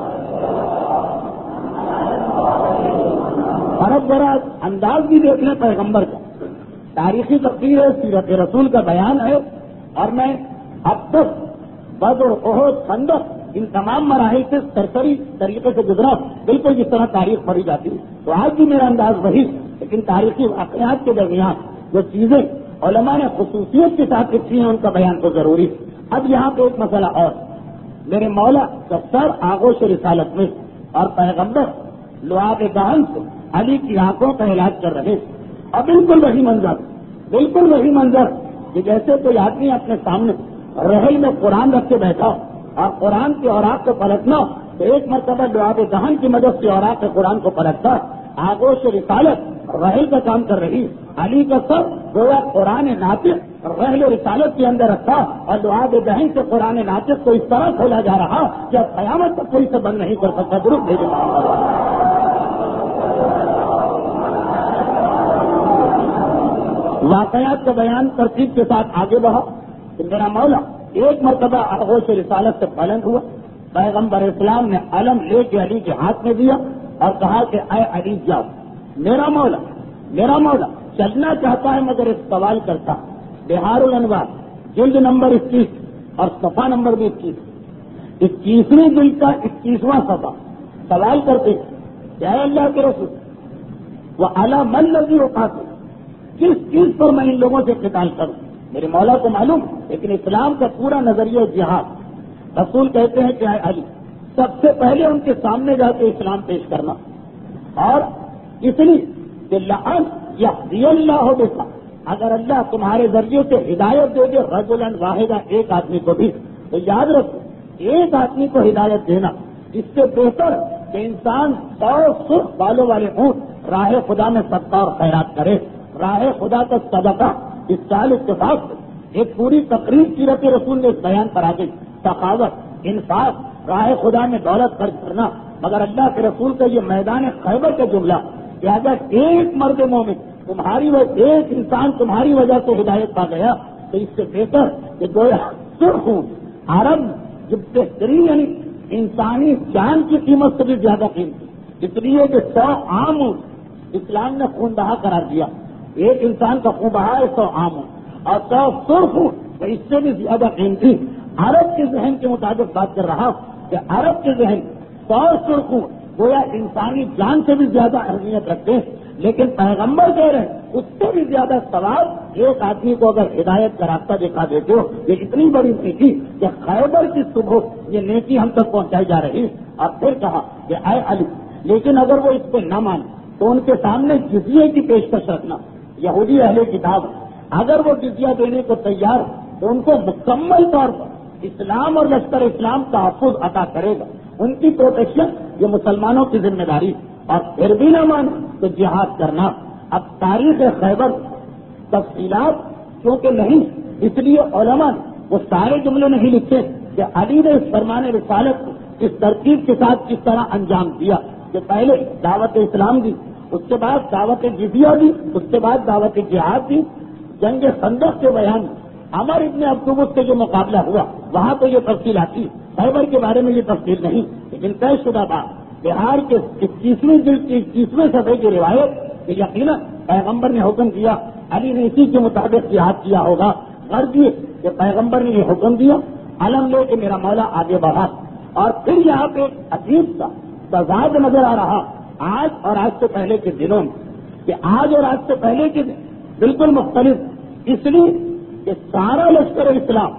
اور اب ذرا انداز بھی دیکھ لیں پیغمبر کا، تاریخی تفسیر ہے، سیرت رسول کا بیان ہے. اور میں اب تک بدر احد خندق ان تمام مراحل سے سرسری طریقے سے گزرا بالکل جس طرح تاریخ پڑھی جاتی ہے. تو آج بھی میرا انداز وہی، لیکن تاریخی واقعات کے درمیان جو چیزیں علماء نے خصوصیت کے ساتھ لکھی ہیں ان کا بیان تو ضروری. اب یہاں پہ ایک مسئلہ اور، میرے مولا کا سر آغوش رسالت میں اور پیغمبر لعاب دہن سے علی کی آنکھوں کا علاج کر رہے، اور بالکل وہی منظر بالکل وہی منظر کہ جیسے کوئی آدمی اپنے سامنے رحل میں قرآن رکھ کے بیٹھا اور قرآن کی اوراق کو پلٹنا تو ایک مرتبہ لعاب دہن کی مدد سے اوراق قرآن کو پلٹتا. آغوش رسالت رحل کا کام کر رہی، علی کا سر گویا قرآن ناطق رحل رسالت کے اندر رکھا اور لعاب دہن سے قرآن ناطق کو اس طرح کھولا جا رہا کہ اب قیامت تک کوئی سے بند نہیں کر سکتا. درود بھیجے. واقعات کا بیان ترتیب کے ساتھ آگے بڑھا کہ میرا مولا ایک مرتبہ آغوش رسالت سے بلند ہوا. پیغمبر اسلام نے علم لے کے علی کے ہاتھ میں دیا اور کہا کہ اے علی جاؤ. میرا مولا میرا مولا چلنا چاہتا ہے مگر ایک سوال کرتا. بہار الانوار جلد نمبر اکیس اور صفحہ نمبر بھی اکیس اکیسویں جلد کا اکیسواں صفحہ سوال کرتے کہ اے اللہ کے رسول وہ اعلیٰ من لذی وقاتے کس چیز پر میں ان لوگوں سے قتال کروں. میرے مولا کو معلوم، لیکن اسلام کا پورا نظریہ جہاد. رسول کہتے ہیں کہ اے علی سب سے پہلے ان کے سامنے جا کے اسلام پیش کرنا، اور اس لیے کہ لعن یہدی اللہ بک، اگر اللہ تمہارے ذریعے سے ہدایت دے دے رجلا واحدہ ایک آدمی کو بھی تو یاد رکھو ایک آدمی کو ہدایت دینا اس سے بہتر کہ انسان سو سرخ بالوں والے اونٹ راہ خدا میں صدقہ اور خیرات کرے. راہ خدا کا صدقہ اس سال اتفاق سے ایک پوری تقریر سیرت رسول نے اس بیان پر آ گئی. سخاوت، انفاق، راہ خدا میں دولت خرچ کرنا. مگر اللہ کے رسول کا یہ میدان خیبر کا جملہ کہ اگر ایک مرد مومن تمہاری وجہ ایک انسان تمہاری وجہ سے ہدایت پا گیا تو اس سے بہتر کہ گویا سرخ ہوں عرب جو بہترین یعنی انسانی جان کی قیمت سے بھی زیادہ قیمتی، اس لیے کہ سو عام اسلام نے خون بہا قرار دیا. ایک انسان کا خون بہا ہے سو عام ہوں اور سو سرخ ہوں تو اس سے بھی زیادہ قیمتی. عرب کے ذہن کے مطابق بات کر رہا کہ عرب کے ذہن سو سرخ ہوں گویا انسانی جان سے بھی زیادہ اہمیت رکھتے ہیں. لیکن پیغمبر کہہ رہے ہیں اس سے بھی زیادہ ثواب ایک آدمی کو اگر ہدایت کا راستہ دکھا دیتے ہو. یہ اتنی بڑی نیکی کہ خیبر کی صبح یہ نیکی ہم تک پہنچائی جا رہی. اور پھر کہا کہ اے علی، لیکن اگر وہ اس پہ نہ مانے تو ان کے سامنے جزیے کی پیشکش رکھنا. یہودی اہل کتاب اگر وہ جزیہ دینے کو تیار تو ان کو مکمل طور پر اسلام اور لشکر اسلام کا تحفظ عطا کرے گا، ان کی پروٹیکشن یہ مسلمانوں کی ذمہ داری. اور پھر بھی نہ مانے تو جہاد کرنا. اب تاریخ خیبر تفصیلات کیونکہ نہیں، اس لیے علماء وہ سارے جملے نہیں لکھے کہ علی نے اس فرمان رسالت کو اس ترتیب کے ساتھ کس طرح انجام دیا کہ پہلے دعوت اسلام دی، اس کے بعد دعوت جزیہ دی، اس کے بعد دعوت جہاد دی. جنگ خندق کے بیان عمر ابن عبدالعزیز سے جو مقابلہ ہوا وہاں تو یہ تفصیل آتی، خیبر کے بارے میں یہ تفصیل نہیں. لیکن طے شدہ بات بہار کے اکیسویں جلد کی اکیسویں صفحے کی روایت کہ یقیناً پیغمبر نے حکم کیا، علی نے اسی کے مطابق جہاد کیا ہوگا. غرض یہ کہ پیغمبر نے یہ حکم دیا، علم لے کے میرا مولا آگے بڑھا. اور پھر یہاں پہ عجیب سا تضاد نظر آ رہا آج اور آج سے پہلے کے دنوں میں کہ آج اور آج سے پہلے کے دن بالکل مختلف، اس لیے کہ سارا لشکر اسلام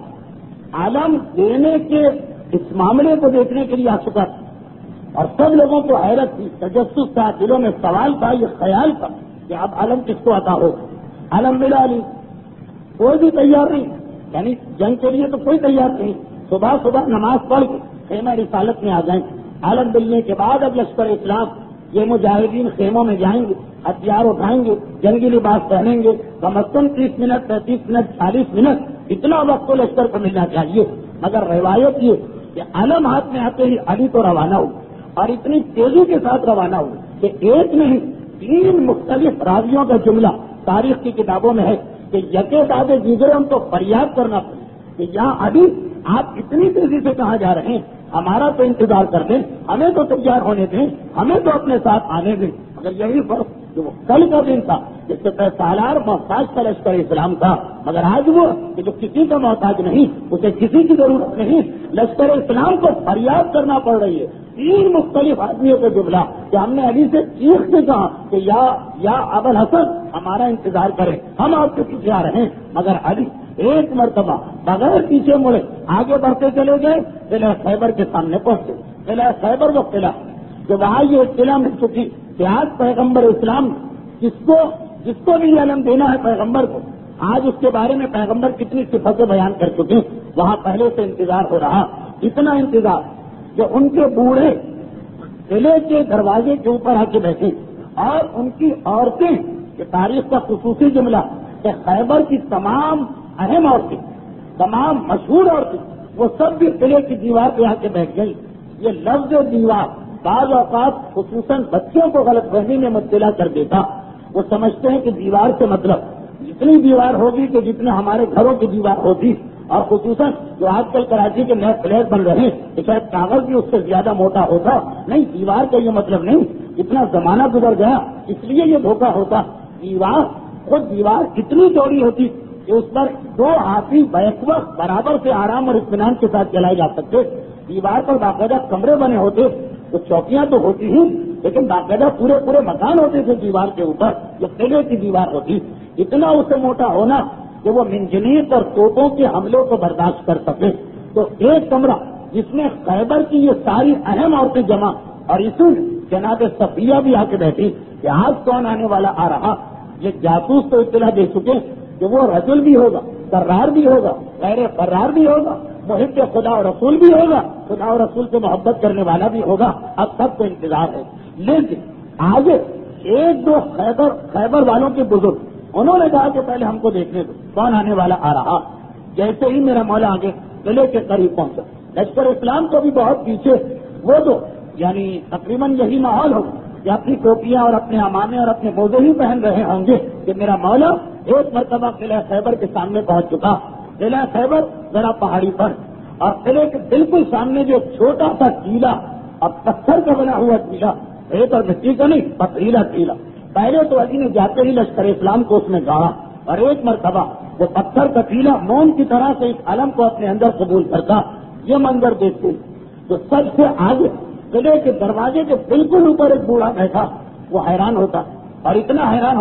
عالم دینے کے اس معاملے کو دیکھنے کے لیے آ چکا تھا. اور سب لوگوں کو حیرت تھی، تجسس تھا، دلوں میں سوال تھا، یہ خیال تھا کہ اب علم کس کو عطا ہو. علم ملا نہیں، کوئی بھی تیار نہیں، یعنی جنگ کے لیے تو کوئی تیار نہیں. صبح صبح نماز پڑھ کے خیمہ رسالت میں آ جائیں. علم ملنے کے بعد اب لشکر اسلام یہ مجاہدین خیموں میں جائیں گے، ہتھیار اٹھائیں گے، جنگی لباس پہنیں گے، کم از کم تیس منٹ پینتیس منٹ چالیس منٹ اتنا وقت تو لشکر کو ملنا چاہیے. مگر روایت یہ کہ علم ہاتھ میں آتے ہی علی تو روانہ ہو اور اتنی تیزی کے ساتھ روانہ ہو کہ ایک نہیں تین مختلف راویوں کا جملہ تاریخ کی کتابوں میں ہے کہ یکے دادے دیگر ان کو فریاد کرنا پڑے کہ یہاں علی آپ اتنی تیزی سے کہاں جا رہے ہیں، ہمارا تو انتظار کر دیں، ہمیں تو تیار ہونے دیں، ہمیں تو اپنے ساتھ آنے دیں. مگر یہی فرق جو وہ کل کا دن تھا جس سے پہ سالار محتاج کا لشکر اسلام تھا، مگر آج وہ کہ جو کسی کا محتاج نہیں، اسے کسی کی ضرورت نہیں، لشکر اسلام کو فریاد کرنا پڑ رہی ہے. تین مختلف آدمیوں کا جملہ کہ ہم نے علی سے چیخ کے کہا کہ یا یا ابوالحسن ہمارا انتظار کریں، ہم آپ کے پیچھے آ رہے ہیں. مگر علی ایک مرتبہ بغیر پیچھے مڑے آگے بڑھتے چلے گئے، قلعہ خیبر کے سامنے پہنچے. قلعہ خیبر وہ قلعہ جو وہاں یہ اطلاع مل چکی کہ آج پیغمبر اسلام جس کو جس کو بھی علم دینا ہے پیغمبر کو، آج اس کے بارے میں پیغمبر کتنی صفتیں بیان کر چکے. وہاں پہلے سے انتظار ہو رہا، اتنا انتظار کہ ان کے بوڑھے قلعے کے دروازے کے اوپر آ کے بیٹھے اور ان کی عورتیں، یہ تاریخ کا خصوصی جملہ کہ خیبر کی تمام اہم عورتیں، تمام مشہور عورتیں، وہ سب بھی قلعے کی دیوار پہ آ کے بیٹھ گئی. یہ لفظ دیوار بعض اوقات خصوصاً بچوں کو غلط فہمی میں مبتلا کر دیتا. وہ سمجھتے ہیں کہ دیوار سے مطلب جتنی دیوار ہوگی کہ جتنے ہمارے گھروں کی دیوار ہوتی، اور خصوصاً جو آج کل کراچی کے نئے فلیٹ بن رہے ہیں تو شاید کاغذ بھی اس سے زیادہ موٹا ہوتا. نہیں، دیوار کا یہ مطلب نہیں، اتنا زمانہ گزر گیا اس لیے یہ دھوکہ ہوتا. دیوار خود دیوار اتنی چوڑی ہوتی کہ اس پر دو ہاتھی بیک وقت برابر سے آرام اور اطمینان کے ساتھ چلائے جا سکتے. دیوار پر باقاعدہ کمرے بنے ہوتے، تو چوکیاں تو ہوتی ہی لیکن باقاعدہ پورے پورے مکان ہوتے تھے دیوار کے اوپر. یہ قلعے کی دیوار ہوتی، اتنا اسے موٹا ہونا کہ وہ منجنیق اور توپوں کے حملوں کو برداشت کر سکے. تو ایک کمرہ جس میں خیبر کی یہ ساری اہم عورتیں جمع، اور اسی جناب صفیہ بھی آ کے بیٹھی کہ آج کون آنے والا آ رہا. یہ جاسوس تو اطلاع دے چکے کہ وہ رجل بھی ہوگا، قرار بھی ہوگا، غیر قرار بھی ہوگا، محب خدا اور رسول بھی ہوگا، خدا اور رسول سے محبت کرنے والا بھی ہوگا. اب سب کو انتظار ہے. لیکن آگے ایک دو خیبر خیبر والوں کے بزرگ انہوں نے کہا کہ پہلے ہم کو دیکھنے دو کون آنے والا آ رہا. جیسے ہی میرا مولا آگے قلعے کے قریب پہنچا، لشکر اسلام کو بھی بہت پیچھے، وہ تو یعنی تقریباً یہی ماحول ہو کہ اپنی ٹوپیاں اور اپنے امامے اور اپنے موزے ہی پہن رہے ہوں گے کہ میرا مولا ایک مرتبہ قلعہ خیبر کے سامنے پہنچ چکا. قلعہ خیبر ذرا پہاڑی پر، اور قلعے کے بالکل سامنے جو چھوٹا سا ٹیلا اور پتھر کا بنا ہوا ٹیلا، ریت اور مٹی کا نہیں، پتھریلا ٹیلا. پہلے تو علی نے جاتے ہی لشکر اسلام کو اس میں گاڑا، اور ایک مرتبہ وہ پتھر کا ٹیلا موم کی طرح سے اس علم کو اپنے اندر قبول کرتا. یہ منظر دیکھتے تو سب سے آگے قلعے کے دروازے کے بالکل اوپر ایک بوڑھا بیٹھا، وہ حیران ہوتا اور اتنا حیران ہوتا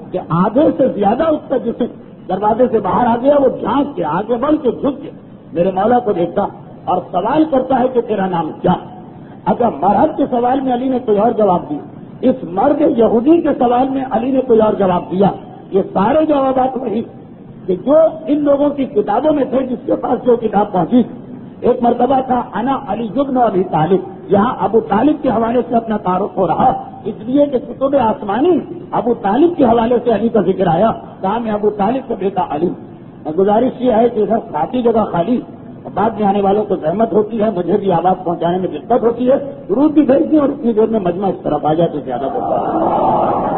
کہ آدھے سے زیادہ اس کا جسم دروازے سے باہر آ گیا، وہ جھانک کے آگے بڑھ کے جھک کے میرے مولا کو دیکھتا اور سوال کرتا ہے کہ تیرا نام کیا؟ اگر مرد کے سوال میں علی نے کوئی اور جواب دیا، اس مرد یہودی کے سوال میں علی نے کوئی اور جواب دیا، یہ سارے جوابات وہی کہ جو ان لوگوں کی کتابوں میں تھے، جس کے پاس جو کتاب پہنچی۔ ایک مرتبہ تھا انا علی ابن ابی طالب، یہاں ابو طالب کے حوالے سے اپنا تعارف ہو رہا، اس لیے کہ کتب آسمانی ابو طالب کے حوالے سے علی کا ذکر آیا، کہا میں ابو طالب کا بیٹا علی۔ گزارش یہ ہے کہ ادھر کافی جگہ خالی، بعد میں آنے والوں کو زحمت ہوتی ہے، مجھے بھی آواز پہنچانے میں دقت ہوتی ہے، ضرور بھی بھیج دیں اور اتنی دیر میں مجمع اس طرف آ جائے تو زیادہ ہوتا ہے۔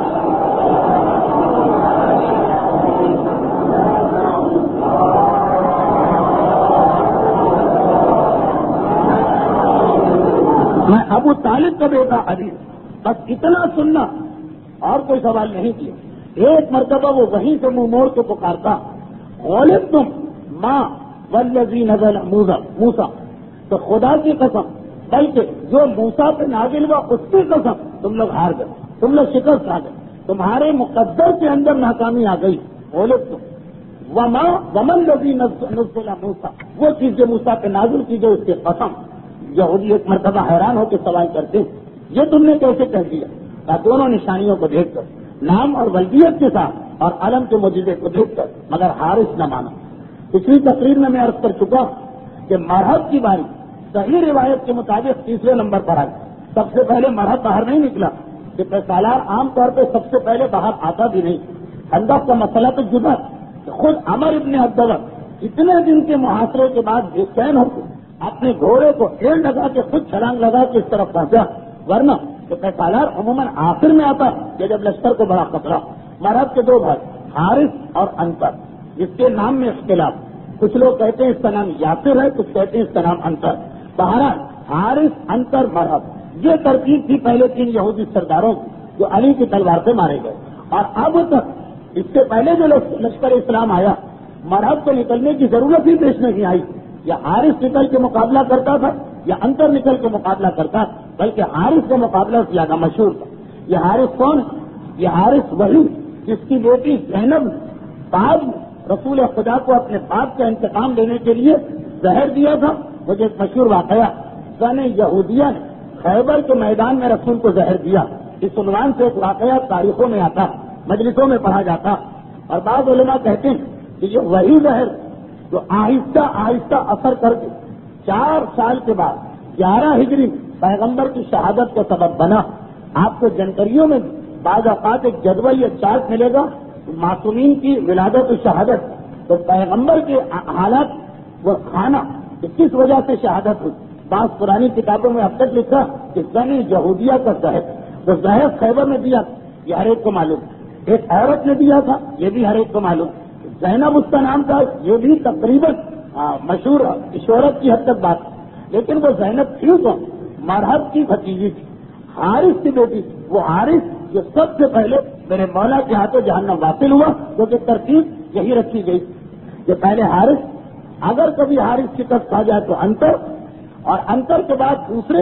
میں ابو طالب کا بیٹا علی، بس اتنا سننا اور کوئی سوال نہیں کیا۔ ایک مرتبہ وہ وہیں سے منہ موڑ کے پکارتا، غالب تم ماں والذی نزل موسیٰ، تو خدا کی قسم، بلکہ جو موسیٰ پہ نازل ہوا اس کی قسم، تم لوگ ہار گئے، تم لوگ شکست آ گئے، تمہارے مقدر کے اندر ناکامی آ گئی۔ غالب تم وما ومن الذی نزل موسیٰ، وہ چیز جو موسیٰ پہ نازل کی گئی اس کی قسم۔ یہودی ایک مرتبہ حیران ہو کے سوال کرتے ہیں، یہ تم نے کیسے کہہ دیا؟ دونوں نشانیوں کو دیکھ کر، نام اور ولدیت کے ساتھ اور علم کے معجزے کو دیکھ کر، مگر حارث نہ مانا۔ پچھلی تقریر میں میں عرض کر چکا کہ مرحب کی باری صحیح روایت کے مطابق تیسرے نمبر پر آئی۔ سب سے پہلے مرحب باہر نہیں نکلا، کہ سالار عام طور پہ سب سے پہلے باہر آتا بھی نہیں۔ خندق کا مسئلہ تو جدا، خود عمر ابن عبداللہ اتنے دن کے محاصرے کے بعد بے چین ہو کے اپنے گھوڑے کو ڈیڑھ لگا کے خود چھلانگ لگا کے اس طرف پہنچا، ورنہ تو سالار عموماً آخر میں آتا کہ جب لشکر کو بڑا خطرہ۔ مرحب کے دو بھائی حارث اور انتر، جس کے نام میں اختلاف، کچھ لوگ کہتے ہیں اس کا نام یاسر ہے، کچھ کہتے ہیں اس کا نام انتر۔ بہرحال حارث انتر مرحب، یہ ترتیب تھی پہلے تین یہودی سرداروں کی جو علی کی تلوار سے مارے گئے۔ اور اب تک اس سے پہلے جو لشکر اسلام آیا، مرحب کو نکلنے کی ضرورت ہی پیش نہیں آئی۔ یا حارث نکل کے مقابلہ کرتا تھا یا انتر نکل کے مقابلہ کرتا، بلکہ حارث کا مقابلہ زیادہ مشہور تھا۔ یہ حارث کون؟ یہ حارث وہی جس کی بیٹی زینب بعد رسول خدا کو اپنے باپ کا انتقام لینے کے لیے زہر دیا تھا۔ مجھے ایک مشہور واقعہ، زن یہودیہ نے خیبر کے میدان میں رسول کو زہر دیا، اس عنوان سے ایک واقعہ تاریخوں میں آتا، مجلسوں میں پڑھا جاتا، اور بعض علماء کہتے ہیں کہ یہ وہی زہر جو آہستہ آہستہ اثر کر کے چار سال کے بعد گیارہ ہجری پیغمبر کی شہادت کا سبب بنا۔ آپ کو جنتریوں میں بعض اوقات ایک جدول یا چارٹ ملے گا، معصومین کی ولادت و شہادت، تو پیغمبر کے حالات وہ کھانا کس وجہ سے شہادت ہوئی۔ بعض پرانی کتابوں میں اب تک لکھا کہ زن یہودیہ کا زہر، وہ زہر خیبر میں دیا، یہ ہر ایک کو معلوم، ایک عورت نے دیا تھا، یہ بھی ہر ایک کو معلوم، زینب اس کا نام تھا، یہ بھی تقریباً مشہور شہرت کی حد تک بات، لیکن وہ زینب تھی تو مرحب کی بھتیجی تھی، حارث کی بیٹی تھی۔ وہ حارث جو سب سے پہلے میرے مولا کے ہاتھوں جہنم واصل ہوا، کیونکہ ترتیب یہی رکھی گئی کہ پہلے حارث، اگر کبھی حارث شکست کھا جائے تو انتر، اور انتر کے بعد دوسرے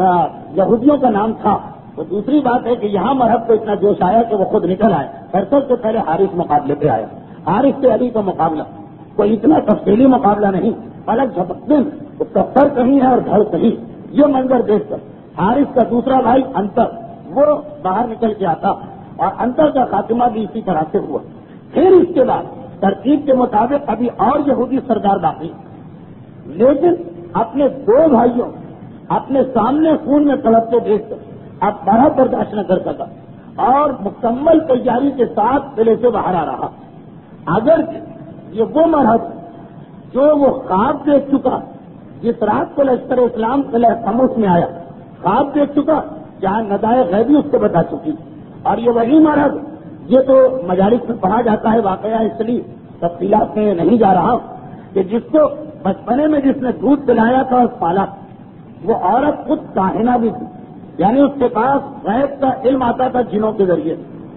یہودیوں کا نام تھا۔ تو دوسری بات ہے کہ یہاں مرحب کو اتنا جوش آیا کہ وہ خود نکل آئے، پھر سب سے پہلے حارث مقابلے پہ آیا۔ حارث سے علی کا مقابلہ کوئی اتنا تفصیلی مقابلہ نہیں، الگ جھپکتے اس کا سر کہیں ہے اور دھڑ کہیں، یہ منظر دیکھ کر حارث کا دوسرا بھائی انتر وہ باہر نکل کے آتا، اور انتر کا خاتمہ بھی اسی طرح سے ہوا۔ پھر اس کے بعد ترتیب کے مطابق ابھی اور یہودی سردار باقی، لیکن اپنے دو بھائیوں اپنے سامنے خون میں تڑپتے دیکھ کر اب بڑا برداشت نہ کر سکا، اور مکمل تیاری کے ساتھ قلعے سے باہر آ رہا۔ اگر یہ وہ مرحب جو وہ خواب دیکھ چکا، جس رات کو لشکر اسلام قلعہ خموس میں آیا، خواب دیکھ چکا جہاں ندائے غیبی اس کو بتا چکی، اور یہ وہی مرحب، یہ تو مجالس میں پڑھا جاتا ہے واقعہ، اس لیے تفصیلات میں نہیں جا رہا کہ جس کو بچپنے میں جس نے دودھ پلایا تھا اور پالا، وہ عورت خود کاہنہ بھی تھی، یعنی اس کے پاس غیب کا علم آتا تھا جنوں کے ذریعے،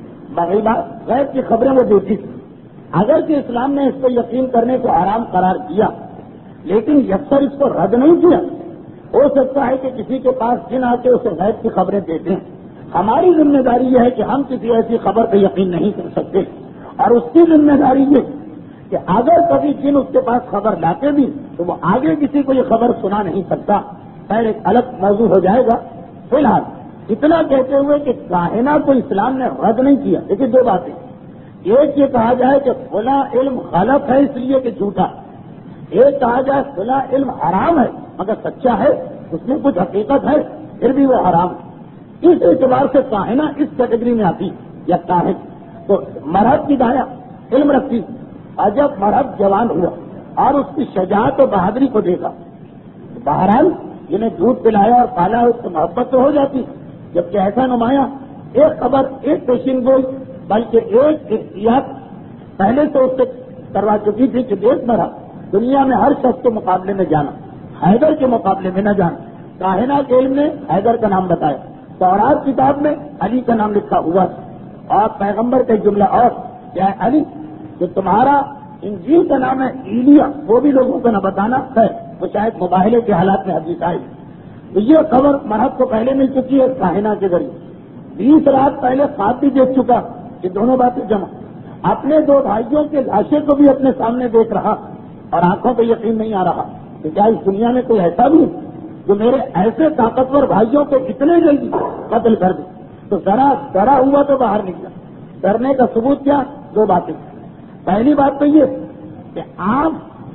بغیبات غیب کی خبریں وہ دیتی تھی۔ اگرچہ اسلام نے اس کو یقین کرنے کو حرام قرار دیا، لیکن یکسر اس کو رد نہیں کیا۔ ہو سکتا ہے کہ کسی کے پاس جن آ کے اسے غیب کی خبریں دیتے ہیں، ہماری ذمہ داری یہ ہے کہ ہم کسی ایسی خبر پہ یقین نہیں کر سکتے، اور اس کی ذمہ داری یہ کہ اگر کبھی جن اس کے پاس خبر لاتے بھی تو وہ آگے کسی کو یہ خبر سنا نہیں سکتا، خیر ایک الگ موضوع ہو جائے گا۔ فی الحال اتنا کہتے ہوئے کہ کائنات کو اسلام نے رد نہیں کیا، لیکن دو باتیں، ایک یہ کہا جائے کہ فلاں علم غلط ہے اس لیے کہ جھوٹا، ایک کہا جائے فلاں علم حرام ہے مگر سچا ہے، اس میں کچھ حقیقت ہے پھر بھی وہ حرام ہے۔ اس اعتبار سے کائنہ اس کیٹیگری میں آتی یا کاہن تو مرحب کی دایا علم رکھتی، اور جب مرحب جوان ہوا اور اس کی شجاعت و بہادری کو دیکھا، بہرحال جنہیں دودھ پلایا اور پالا اس سے محبت تو ہو جاتی، جبکہ ایسا نمایاں ایک خبر ایک پیشین گوئی بلکہ ایک احتیاط پہلے سے اس سے کروا چکی تھی کہ دیکھ مرا دنیا میں ہر شخص کے مقابلے میں جانا، حیدر کے مقابلے میں نہ جانا۔ کائنہ کے علم نے حیدر کا نام بتایا، تورات کتاب میں علی کا نام لکھا ہوا، اور پیغمبر کا جملہ اور کیا ہے علی، جو تمہارا انجیل کا نام ہے ایلیا، وہ بھی لوگوں کو نہ بتانا ہے، وہ شاید مباہلے کے حالات میں حدیث آئی۔ تو یہ خبر مرحب کو پہلے مل چکی ہے کائنہ کے ذریعے، بیس رات پہلے خواب بھی دیکھ چکا، یہ دونوں باتیں جمع، اپنے دو بھائیوں کے لاشیں کو بھی اپنے سامنے دیکھ رہا اور آنکھوں پہ یقین نہیں آ رہا کہ کیا اس دنیا میں کوئی ایسا بھی جو میرے ایسے طاقتور بھائیوں کو اتنے جلدی قتل کر دے۔ تو ذرا ڈرا ہوا تو باہر نکلا، ڈرنے کا ثبوت کیا؟ دو باتیں، پہلی بات تو یہ کہ عام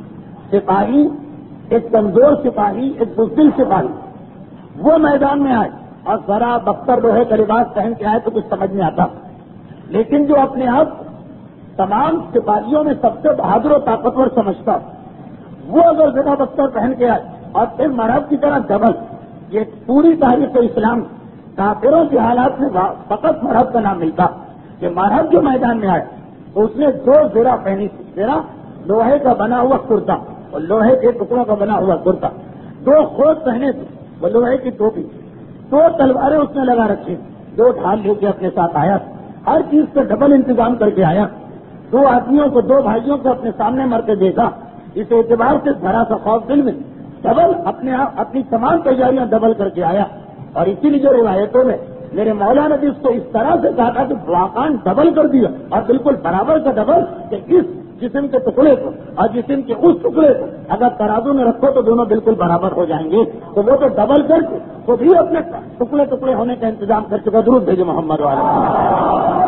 سپاہی، ایک کمزور سپاہی، ایک بزدل سپاہی وہ میدان میں آئے اور ذرا بختر لوہے کا لباس پہن کے آئے تو کچھ سمجھ میں آتا، لیکن جو اپنے آپ تمام سپاہیوں میں سب سے بہادر و طاقتور سمجھتا وہ اگر ذرا بختر پہن کے آئے اور پھر مرحب کی طرح ڈبل، یہ پوری تاریخ اسلام کافروں کے حالات میں فقط مرحب کا نام ملتا کہ مرحب جو میدان میں آئے تو اس نے دو زرہ پہنی تھی، زرہ لوہے کا بنا ہوا کرتا اور لوہے کے ٹکڑوں کا بنا ہوا کرتا، دو خود پہنے تھے وہ لوہے کی ٹوپی، دو تلواریں اس نے لگا رکھی، دو ڈھال لے کے اپنے ساتھ آیا، ہر چیز کا ڈبل انتظام کر کے آیا، دو آدمیوں کو دو بھائیوں کو اپنے سامنے مرتے دیکھا، اس اعتبار سے ذرا سا خوف دل میں، ڈبل اپنے آپ اپنی تمام تیاریاں ڈبل کر کے آیا، اور اسی لیے جو روایتوں میں میرے مولا نے بھی اس کو اس طرح سے کہا تھا کہ واقعان ڈبل کر دیا اور بالکل برابر کا ڈبل کہ اس جسم کے ٹکڑے کو اور جسم کے اس ٹکڑے کو اگر ترازو میں رکھو تو دونوں بالکل برابر ہو جائیں گے، تو وہ تو ڈبل کر کے وہ بھی اپنے ٹکڑے ٹکڑے ہونے کا انتظام کر چکا۔ درود بھیجو محمد والے۔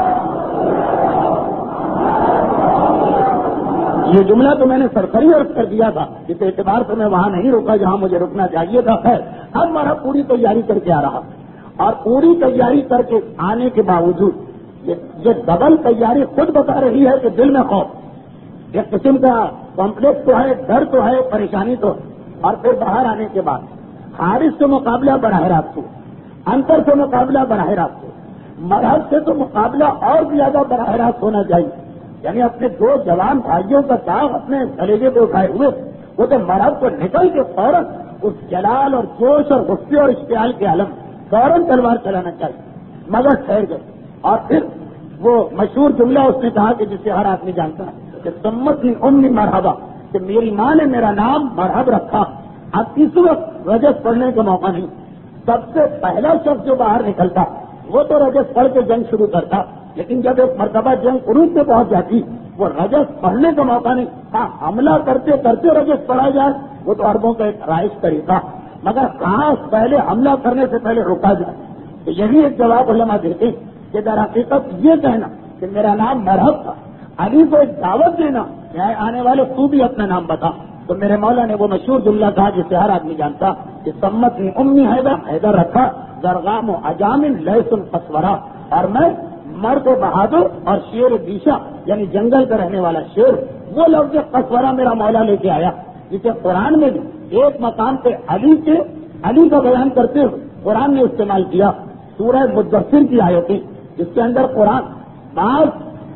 یہ جملہ تو میں نے سرسری عرض کر دیا تھا، اس اعتبار سے میں وہاں نہیں رکا جہاں مجھے رکنا چاہیے تھا۔ خیر اب میرا پوری تیاری کر کے آ رہا، اور پوری تیاری کر کے آنے کے باوجود یہ ڈبل تیاری خود بتا رہی ہے کہ دل میں خوف، ایک قسم کا کمپلیکس تو ہے، ڈر تو ہے، پریشانی تو ہے، اور پھر باہر آنے کے بعد حارث سے مقابلہ براہ راست ہو، انتر سے مقابلہ براہ راست ہو، مرحب سے تو مقابلہ اور زیادہ براہ راست ہونا چاہیے، یعنی اپنے دو جوان بھائیوں کا داغ اپنے کلیجے پہ اٹھائے ہوئے وہ تو مرحب کو نکل کے فوراً اس جلال اور جوش اور غصے اور اشتعال کے عالم فوراً تلوار چلانا چاہیے، مگر ٹھہر گئے، اور پھر وہ مشہور جملہ اس نے کہا کہ جسے ہر آدمی جانتا ہے کہ سمت ام مرحبا، کہ میری ماں نے میرا نام مرحب رکھا۔ اب اس وقت رجس پڑھنے کا موقع نہیں، سب سے پہلا شخص جو باہر نکلتا وہ تو رجس پڑھ کے جنگ شروع کرتا، لیکن جب ایک مرتبہ جنگ عروج پہ پہنچ جاتی وہ رجس پڑھنے کا موقع نہیں، ہاں حملہ کرتے کرتے رجس پڑھا جائے وہ تو عربوں کا ایک رائج طریقہ، مگر خاص پہلے حملہ کرنے سے پہلے روکا جائے۔ تو یہی ایک جواب علماء دیتے کہ در حقیقت یہ کہنا کہ میرا نام مرحب تھا، علی کو ایک دعوت دینا کہ آنے والے تو بھی اپنا نام بتا، تو میرے مولا نے وہ مشہور جملہ کہا جسے ہر آدمی جانتا کہ سمت نے امی حیدر حیدر رکھا، زرغام و اجامن لیس القصورہ، اور میں مرد بہادر اور شیر دیشا یعنی جنگل کا رہنے والا شیر، وہ لفظ قصورہ میرا مولا لے کے آیا، جسے قرآن میں بھی ایک مقام پہ علی کے علی کا بیان کرتے ہوئے قرآن نے استعمال کیا، سورہ مدثر کی آیتیں جس کے اندر قرآن بعض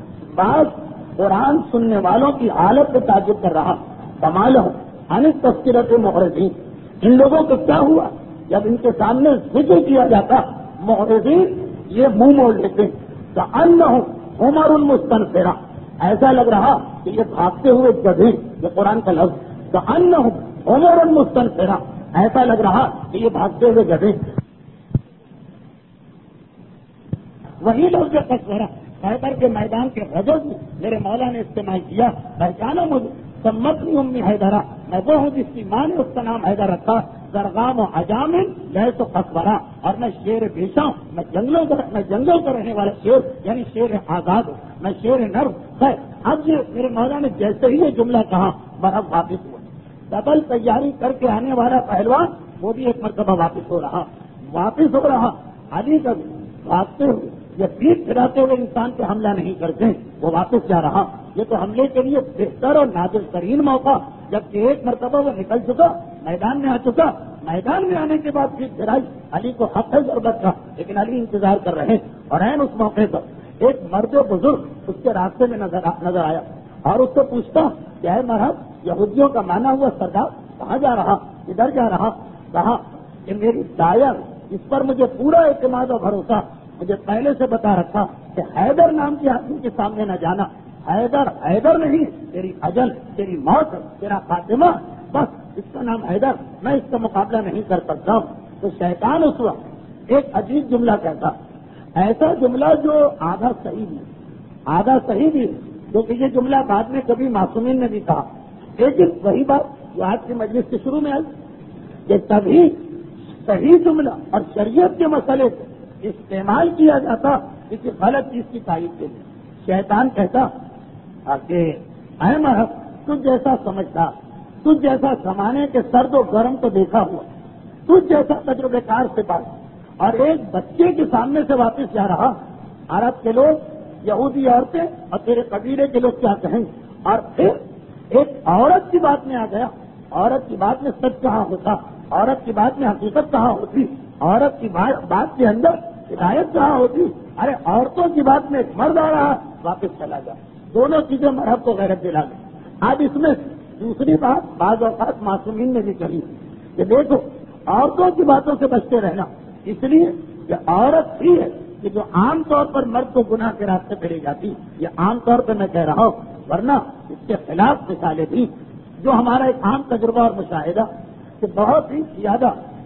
بعض قرآن سننے والوں کی حالت پہ تعجب کر رہا، کمال ہو انس تذکرۃ معرضین، ان لوگوں کو کیا ہوا جب ان کے سامنے ذکر کیا جاتا معرضین یہ منہ موڑ لیتے کأنہم حمر مستنفرہ، ایسا لگ رہا کہ یہ بھاگتے ہوئے گدھے، یہ قرآن کا لفظ کأنہم حمر مستنفرہ، ایسا لگ رہا کہ یہ بھاگتے ہوئے گدھے۔ وہی لفظ قصورہ خیبر کے میدان کے غزل میں میرے مولا نے استعمال کیا. پہچانا مجھے سمتنی امی حیدرہ, میں وہ ہوں جس کی ماں نے اس کا نام حیدر رکھا. درغام و حجام لہ تو قصورہ, اور میں شیر پیشہ ہوں, میں جنگلوں کا میں جنگل کا رہنے والا شیر یعنی شیر آزاد ہوں, میں شیر نر. خیر اب یہ میرے مولا نے جیسے ہی یہ جملہ کہا برف واپس ہوا. ڈبل تیاری کر کے آنے والا پہلوان وہ بھی ایک مرتبہ واپس ہو رہا واپس ہو رہا علی کا بھاگتے ہوئے یا پیٹ پھراتے ہوئے انسان پہ حملہ نہیں کرتے, وہ واپس جا رہا. یہ تو حملے کے لیے بہتر اور نادر ترین موقع, جبکہ ایک مرتبہ وہ نکل چکا, میدان میں آ چکا. میدان میں آنے کے بعد پھر پھرائی. علی کو حق ہے ضرورت کا, لیکن علی انتظار کر رہے اور این اس موقع پر ایک مرد بزرگ اس کے راستے میں نظر نظر آیا اور اس سے پوچھتا کیا ہے مرحب یہودیوں کا مانا ہوا سردار کہاں جا رہا, ادھر جا رہا. کہا کہ میری دایا اس پر مجھے پورا اعتماد اور بھروسہ, مجھے پہلے سے بتا رکھا کہ حیدر نام کے آدمی کے سامنے نہ جانا. حیدر حیدر نہیں, تیری اجل, تیری موت, تیرا خاتمہ, بس اس کا نام حیدر, میں اس کا مقابلہ نہیں کر سکتا ہوں. تو شیطان اس وقت ایک عجیب جملہ کہتا, ایسا جملہ جو آدھا صحیح بھی آدھا صحیح بھی کیونکہ یہ جملہ بعد میں کبھی معصومین نے بھی کہا, لیکن وہی بات جو آج کی مجلس کے شروع میں آئی کہ تبھی صحیح جملہ اور شریعت کے مسئلے سے استعمال کیا جاتا کسی غلط چیز کی تائید کے لیے. شیطان کہتا کہ اے مرحب تجھ جیسا سمجھتا, تجھ جیسا زمانے کے سرد و گرم کو دیکھا ہوا, تجھ جیسا تجربے کار سے بات, اور ایک بچے کے سامنے سے واپس جا رہا. عرب کے لوگ, یہودی عورتیں اور تیرے قبیلے کے لوگ کیا کہیں, اور پھر ایک عورت کی بات میں آ گیا. عورت کی بات میں سچ کہاں ہوتا, عورت کی بات میں حقیقت کہاں ہوتی, عورت کی بات کے اندر ہدایت کہاں ہوتی. ارے عورتوں کی بات میں ایک مرد آ رہا, واپس چلا جا. دونوں چیزیں مرحب کو غیرت دلا گئی. اب اس میں دوسری بات بعض اوقات معصومین نے بھی کہی کہ دیکھو عورتوں کی باتوں سے بچتے رہنا, اس لیے کہ عورت ہی ہے کہ جو عام طور پر مرد کو گناہ کے راستے پہ لے جاتی. یہ عام طور پہ میں کہہ رہا ہوں, ورنہ اس کے خلاف مثالیں بھی جو ہمارا ایک عام تجربہ اور مشاہدہ کہ بہت ہی زیادہ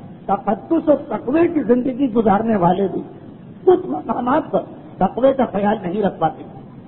تقدس اور تقوی کی زندگی گزارنے والے بھی کچھ مقامات پر تقوی کا خیال نہیں رکھ پاتے.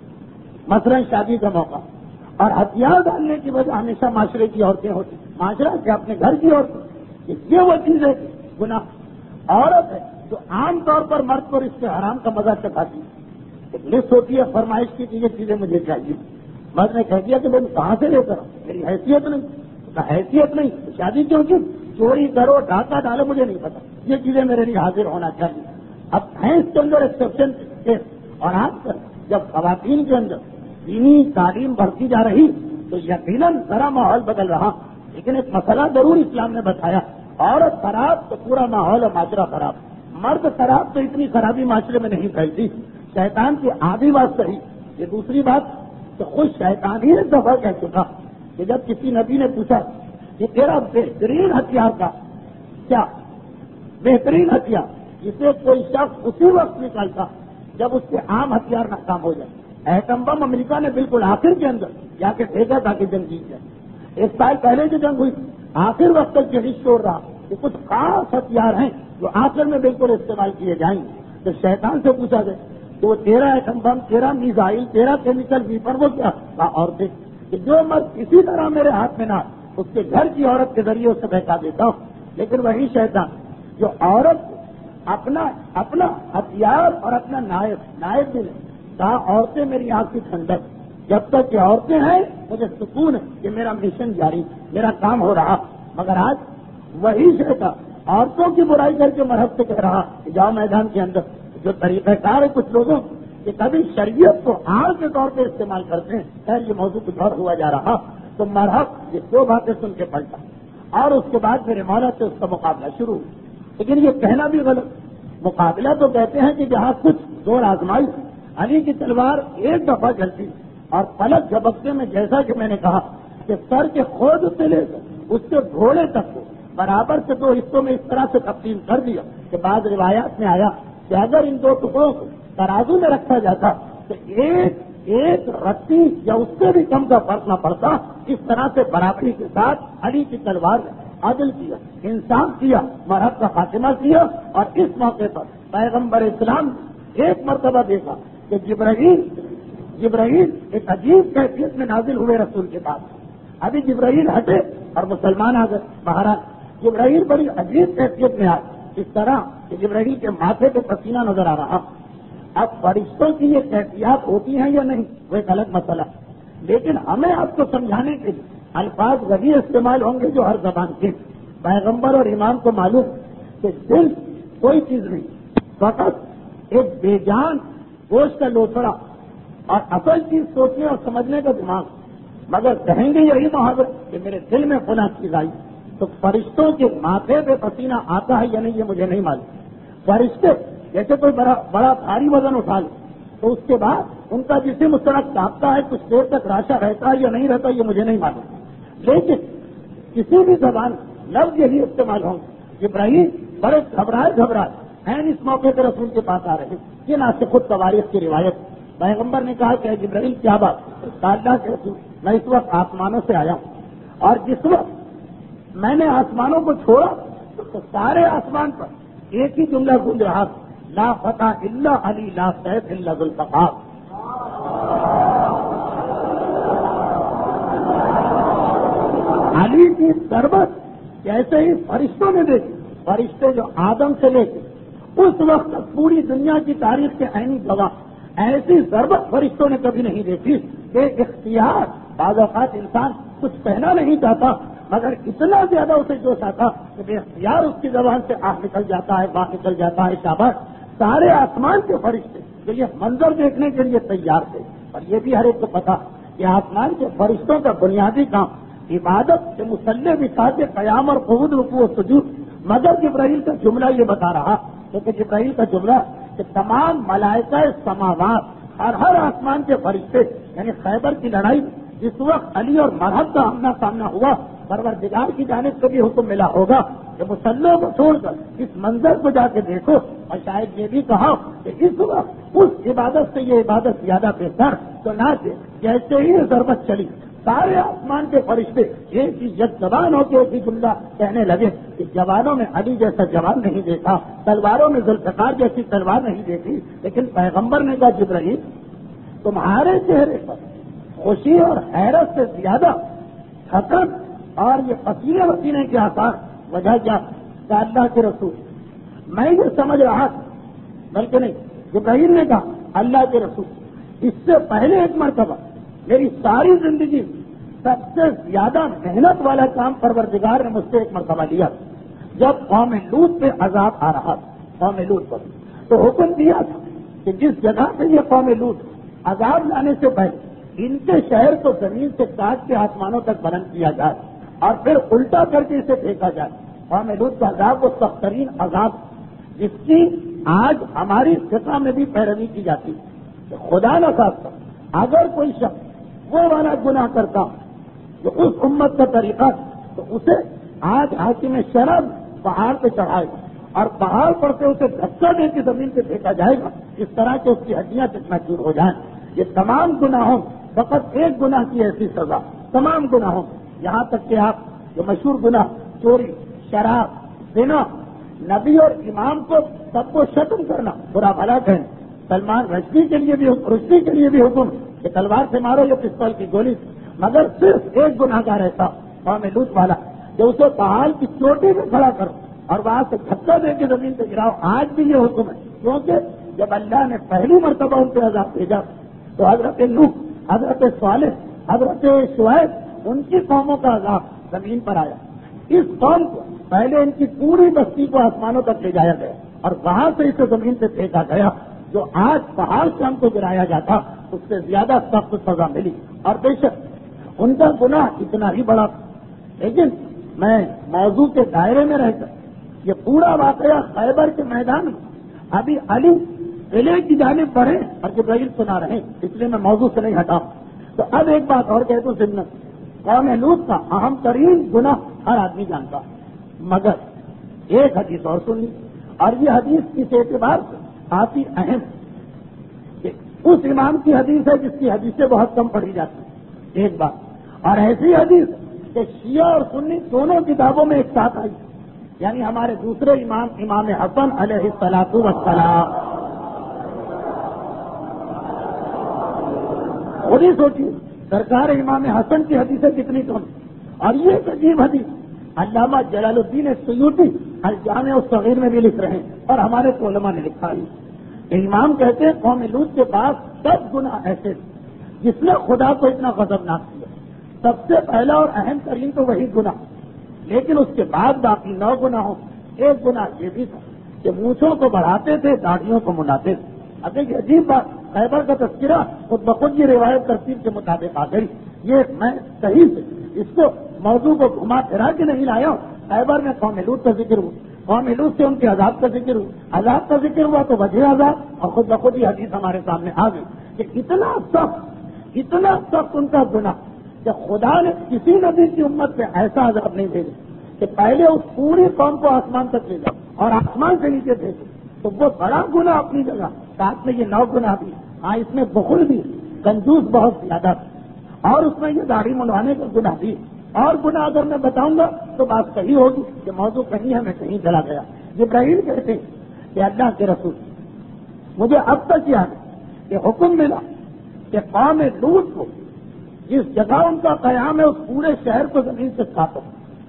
مثلاً شادی کا موقع اور ہتھیار ڈالنے کی وجہ ہمیشہ معاشرے کی عورتیں ہوتی, معاشرہ کے اپنے گھر کی عورتیں. یہ وہ چیز ہے گناہ. عورت ہے جو عام طور پر مرد کو رشتے حرام کا مزہ چکھاتی ہے. ایک لسٹ ہوتی ہے فرمائش کی کہ یہ چیزیں مجھے چاہیے. مرد نے کہہ دیا کہ میں کہاں سے لے کر میری حیثیت نہیں, حیثیت نہیں شادی کیوں کی, چوری کرو ڈاکہ ڈالو مجھے نہیں پتا, یہ چیزیں میرے لیے حاضر ہونا چاہیے. اب ہیں اس کے اندر ایکسیپشن کیس, اور آج کل جب خواتین کے اندر دینی تعلیم بڑھتی جا رہی تو یقیناً ذرا ماحول بدل رہا. لیکن ایک مسئلہ ضرور اسلام نے بتایا, عورت خراب تو پورا ماحول اور معاشرہ خراب, مرد خراب تو اتنی خرابی معاشرے میں نہیں پھیلتی. شیطان کی آدھی بات صحیح. یہ دوسری بات تو خود شیطان ہی ایک دفعہ کہہ چکا کہ جب کسی نبی نے پوچھا کہ تیرا بہترین ہتھیار کا کیا, بہترین ہتھیار جسے کوئی شخص اسی وقت نکالتا جب اس کے عام ہتھیار ناکام ہو جائے. ایٹم بم امریکہ نے بالکل آخر کے اندر جا کے بھیجا تھا کہ جنگ جیت جائے. ایک سال پہلے جو جنگ ہوئی آخر وقت تک یہی شور رہا کہ کچھ خاص ہتھیار ہیں جو آخر میں بالکل استعمال کیے جائیں گے. تو شیطان سے پوچھا گیا کہ وہ تیرا ایٹم بم, تیرا میزائل, تیرا کیمیکل ویپر وہ کیا عورتیں کہ جو مرد کسی طرح میرے ہاتھ میں نہ اس کے گھر کی عورت کے ذریعے اسے بہکا دیتا ہوں. لیکن وہی شیطان جو عورت اپنا اپنا ہتھیار اور اپنا نائب نائب بھی نہیں کہا, عورتیں میری آنکھ کی ٹھنڈک, جب تک کہ عورتیں ہیں مجھے سکون ہے کہ میرا مشن جاری, میرا کام ہو رہا. مگر آج وہی شیطان عورتوں کی برائی کر کے مرحب سے کہہ رہا کہ جاؤ میدان کے اندر. جو طریقہ کار ہے کچھ لوگوں کہ کبھی شریعت کو آڑ کے طور پہ استعمال کرتے ہیں. خیر یہ موضوع کچھ اور ہوا جا رہا تو مرحب یہ دو باتیں سن کے پلٹا اور اس کے بعد میرے مولا سے اس کا مقابلہ شروع ہوا. لیکن یہ کہنا بھی غلط. مقابلہ تو کہتے ہیں کہ جہاں کچھ دور آزمائی علی کی تلوار ایک دفعہ چلتی اور پلک جھپکنے میں جیسا کہ میں نے کہا کہ سر کے خود سے لے کر اس کے گھوڑے تک کو برابر سے دو حصوں میں اس طرح سے تقسیم کر دیا کہ بعض روایات میں آیا کہ اگر ان دو ٹکڑوں کو ترازو میں رکھا جاتا تو ایک ایک رتی یا اس سے بھی کم کا فرق نہ پڑتا. اس طرح سے برابری کے ساتھ علی کی تلوار نے عدل کیا, انصاف کیا, مرحب کا خاتمہ کیا. اور اس موقع پر پیغمبر اسلام ایک مرتبہ دیکھا کہ جبرائیل جبرائیل ایک عجیب کیفیت میں نازل ہوئے رسول کے پاس. ابھی جبرائیل ہٹے اور مسلمان آ گئے باہر. جبرائیل بڑی عجیب کیفیت میں آئے, اس طرح کہ جبرائیل کے ماتھے پہ پسینہ نظر آ رہا. اب فرشتوں کی یہ کیفیات ہوتی ہیں یا نہیں وہ ایک الگ مسئلہ, لیکن ہمیں آپ کو سمجھانے کے لیے الفاظ وہی استعمال ہوں گے جو ہر زبان کے. پیغمبر اور امام کو معلوم کہ دل کوئی چیز نہیں, فقط ایک بے جان گوشت کا لوچڑا, اور اصل چیز سوچنے اور سمجھنے کا دماغ. مگر کہیں گے یہی محاورہ کہ میرے دل میں فلاں چیز آئی, تو فرشتوں کے ماتھے پہ پسینہ آتا ہے یا نہیں یہ مجھے نہیں معلوم. فرشتے جیسے کوئی بڑا بڑا بھاری وزن اٹھا لے تو اس کے بعد ان کا جسم اس طرح کانپتا ہے, کچھ دیر تک راشا رہتا ہے یا نہیں رہتا یہ مجھے نہیں معلوم. لیکن کسی بھی زبان لفظ یہی استعمال ہوں. جبرائیل بڑے گھبرائے گھبرائے این اس موقع پہ رسول کے پاس آ رہے ہیں. یہ ناسخ التواریخ کی روایت. پیغمبر نے کہا کہ جبرائیل کیا بات؟ اللہ کے رسول میں اس وقت آسمانوں سے آیا ہوں, اور جس وقت میں نے آسمانوں کو چھوڑا تو سارے آسمان پر ایک ہی جملہ گونج رہا تھا, لا فتح الا علی لا سیف الا ذوالفقار. علی کی ضربت جیسے ہی فرشتوں نے دیکھی, فرشتے جو آدم سے لے کے اس وقت تک پوری دنیا کی تاریخ کے عینی گواہ, ایسی ضربت فرشتوں نے کبھی نہیں دیکھی. بے اختیار بعض اوقات انسان کچھ کہنا نہیں چاہتا, مگر اتنا زیادہ اسے جوش آتا کہ بے اختیار اس کی زبان سے آہ نکل جاتا ہے, باہر نکل جاتا ہے. شاباش سارے آسمان کے فرشتے جو یہ منظر دیکھنے کے لیے تیار تھے. اور یہ بھی ہر ایک کو پتا کہ آسمان کے فرشتوں کا بنیادی کام عبادت کے مسلح بچھا کے قیام اور قعود رکوع و سجود. مگر جبرائیل کا جملہ یہ بتا رہا, کیونکہ جبرائیل کا جملہ کہ تمام ملائکہ سماوات اور ہر آسمان کے فرشتے, یعنی خیبر کی لڑائی جس وقت علی اور مرحب کا آمنا سامنا ہوا, پروردگار کی جانب سے بھی حکم ملا ہوگا کہ مسلح کو چھوڑ کر اس منظر کو جا کے دیکھو. اور شاید یہ بھی کہا کہ اس وقت اس عبادت سے یہ عبادت زیادہ بہتر تو نہ دے. جیسے ہی ضربت چلی سارے آسمان کے فرشتے ایک ہی یک زبان ہو کے ایک ہی جملہ کہنے لگے کہ جوانوں میں علی جیسا جوان نہیں دیکھا, تلواروں میں ذوالفقار جیسی تلوار نہیں دیکھی. لیکن پیغمبر نے کہا جبرائیل تمہارے چہرے پر خوشی اور حیرت سے زیادہ تھکن اور یہ پسینے وسینے کے آثار وجہ کیا؟ کہ اللہ کے رسول میں یہ سمجھ رہا تھا, بلکہ نہیں, جبرائیل نے کہا اللہ کے رسول اس سے پہلے ایک مرتبہ میری ساری زندگی سب سے زیادہ محنت والا کام پروردگار نے مجھ سے ایک مرتبہ لیا. جب قوم لوط پہ عذاب آ رہا تھا, قوم لوط پر تو حکم دیا تھا کہ جس جگہ سے یہ قوم لوط عذاب لانے سے پہلے ان کے شہر کو زمین سے کاٹ کے آسمانوں تک بلند کیا جائے اور پھر الٹا کر کے اسے پھینکا جائے. قوم لوط کا عذاب وہ سخت ترین عذاب جس کی آج ہماری فقہ میں بھی پیروی کی جاتی ہے. خدا نہ خاصہ اگر کوئی شخص وہ والا گناہ کرتا جو اس امت کا طریقہ تو اسے آج حاکم شرم پہاڑ پہ چڑھائے گا اور پہاڑ پر سے اسے دھکا دے کے زمین پہ پھینکا جائے گا, اس طرح کہ اس کی ہڈیاں چکنا چور ہو جائیں. یہ تمام گناہوں فقط ایک گناہ کی ایسی سزا, تمام گناہوں یہاں تک کہ آپ جو مشہور گناہ چوری, شراب, زنا, نبی اور امام کو سب کو شتم کرنا, برا بھلا کہنا. سلمان رشدی کے لیے بھی رشدی کے لیے بھی حکم کہ تلوار سے مارو یا پستول کی گولی سے, مگر صرف ایک گناہ گار ایسا قوم لوط والا جو اسے پہاڑ کی چوٹی میں کھڑا کرو اور وہاں سے دھکا دے کے زمین پہ گراؤ. آج بھی یہ حکم ہے, کیونکہ جب اللہ نے پہلی مرتبہ ان پہ عذاب بھیجا تو حضرت نوح, حضرت صالح, حضرت شعیب ان کی قوموں کا عذاب زمین پر آیا. اس قوم کو پہلے ان کی پوری بستی کو آسمانوں تک لے جایا گیا اور وہاں سے اسے زمین پہ پھینکا گیا. جو آج پہاڑ سے ہم کو گرایا جاتا اس سے زیادہ سخت سزا ملی. اور بے شک ان کا گناہ اتنا ہی بڑا, لیکن میں موضوع کے دائرے میں رہ کر یہ پورا واقعہ خیبر کے میدان میں ابھی علی قلعے کی جانب بڑھے اور جبرائیل سنا رہے, اس لیے میں موضوع سے نہیں ہٹا. تو اب ایک بات اور کہہ دوں سنت, قوم لوط کا اہم ترین گناہ ہر آدمی جانتا, مگر ایک حدیث اور سن لی, اور یہ حدیث کس اعتبار سے کافی اہم کہ اس امام کی حدیث ہے جس کی حدیثیں بہت کم پڑھی جاتی ہیں, ایک بات, اور ایسی حدیث کہ شیعہ اور سنی دونوں کتابوں میں ایک ساتھ آئی, یعنی ہمارے دوسرے امام امام حسن علیہ الصلوۃ والسلام خود ہی سوچیے سرکار امام حسن کی حدیثیں کتنی کم، اور یہ ایک عجیب حدیث علامہ جلال الدین سیوطی الجامع الصغیر میں بھی لکھ رہے ہیں، اور ہمارے علماء نے لکھا ہے کہ امام کہتے ہیں قوم لوط کے پاس دس گناہ ایسے جس نے خدا کو اتنا غضبناک کیا، سب سے پہلا اور اہم ترین تو وہی گناہ، لیکن اس کے بعد باقی نو گناہوں ایک گناہ یہ بھی تھا کہ مونچھوں کو بڑھاتے تھے، داڑھیوں کو مناتے تھے۔ اب ایک عجیب بات، خیبر کا تذکرہ خود بخود یہ روایت ترتیب کے مطابق آ گئی، یہ میں صحیح سے اس کو موضوع کو گھما پھرا کے نہیں لایا ہوں۔ خیبر میں قوم لوط کا ذکر ہوا، قوم لوط سے ان کے عذاب کا ذکر ہوا، عذاب کا ذکر ہوا تو وجہ عذاب، اور خود بخود یہ حدیث ہمارے سامنے آ گئی کہ اتنا سخت اتنا سخت ان کا گناہ کہ خدا نے کسی نبی کی امت پہ ایسا عذاب نہیں بھیجا کہ پہلے اس پوری قوم کو آسمان تک لے جاؤ اور آسمان سے نیچے بھیجو، تو وہ بڑا گناہ اپنی جگہ، ساتھ میں یہ نو گناہ بھی، ہاں اس میں بخل بھی، کنجوس بہت زیادہ تھا، اور اس میں یہ داڑھی منڈوانے کا گناہ بھی، اور گناہ اگر میں بتاؤں گا تو بات صحیح ہوگی کہ موضوع کہیں ہے میں کہیں چلا گیا۔ جبرائیل کہتے ہیں کہ اللہ کے رسول مجھے اب تک یاد ہے کہ حکم ملا کہ قوم لوط کو جس جگہ ان کا قیام ہے اس پورے شہر کو زمین سے کاٹو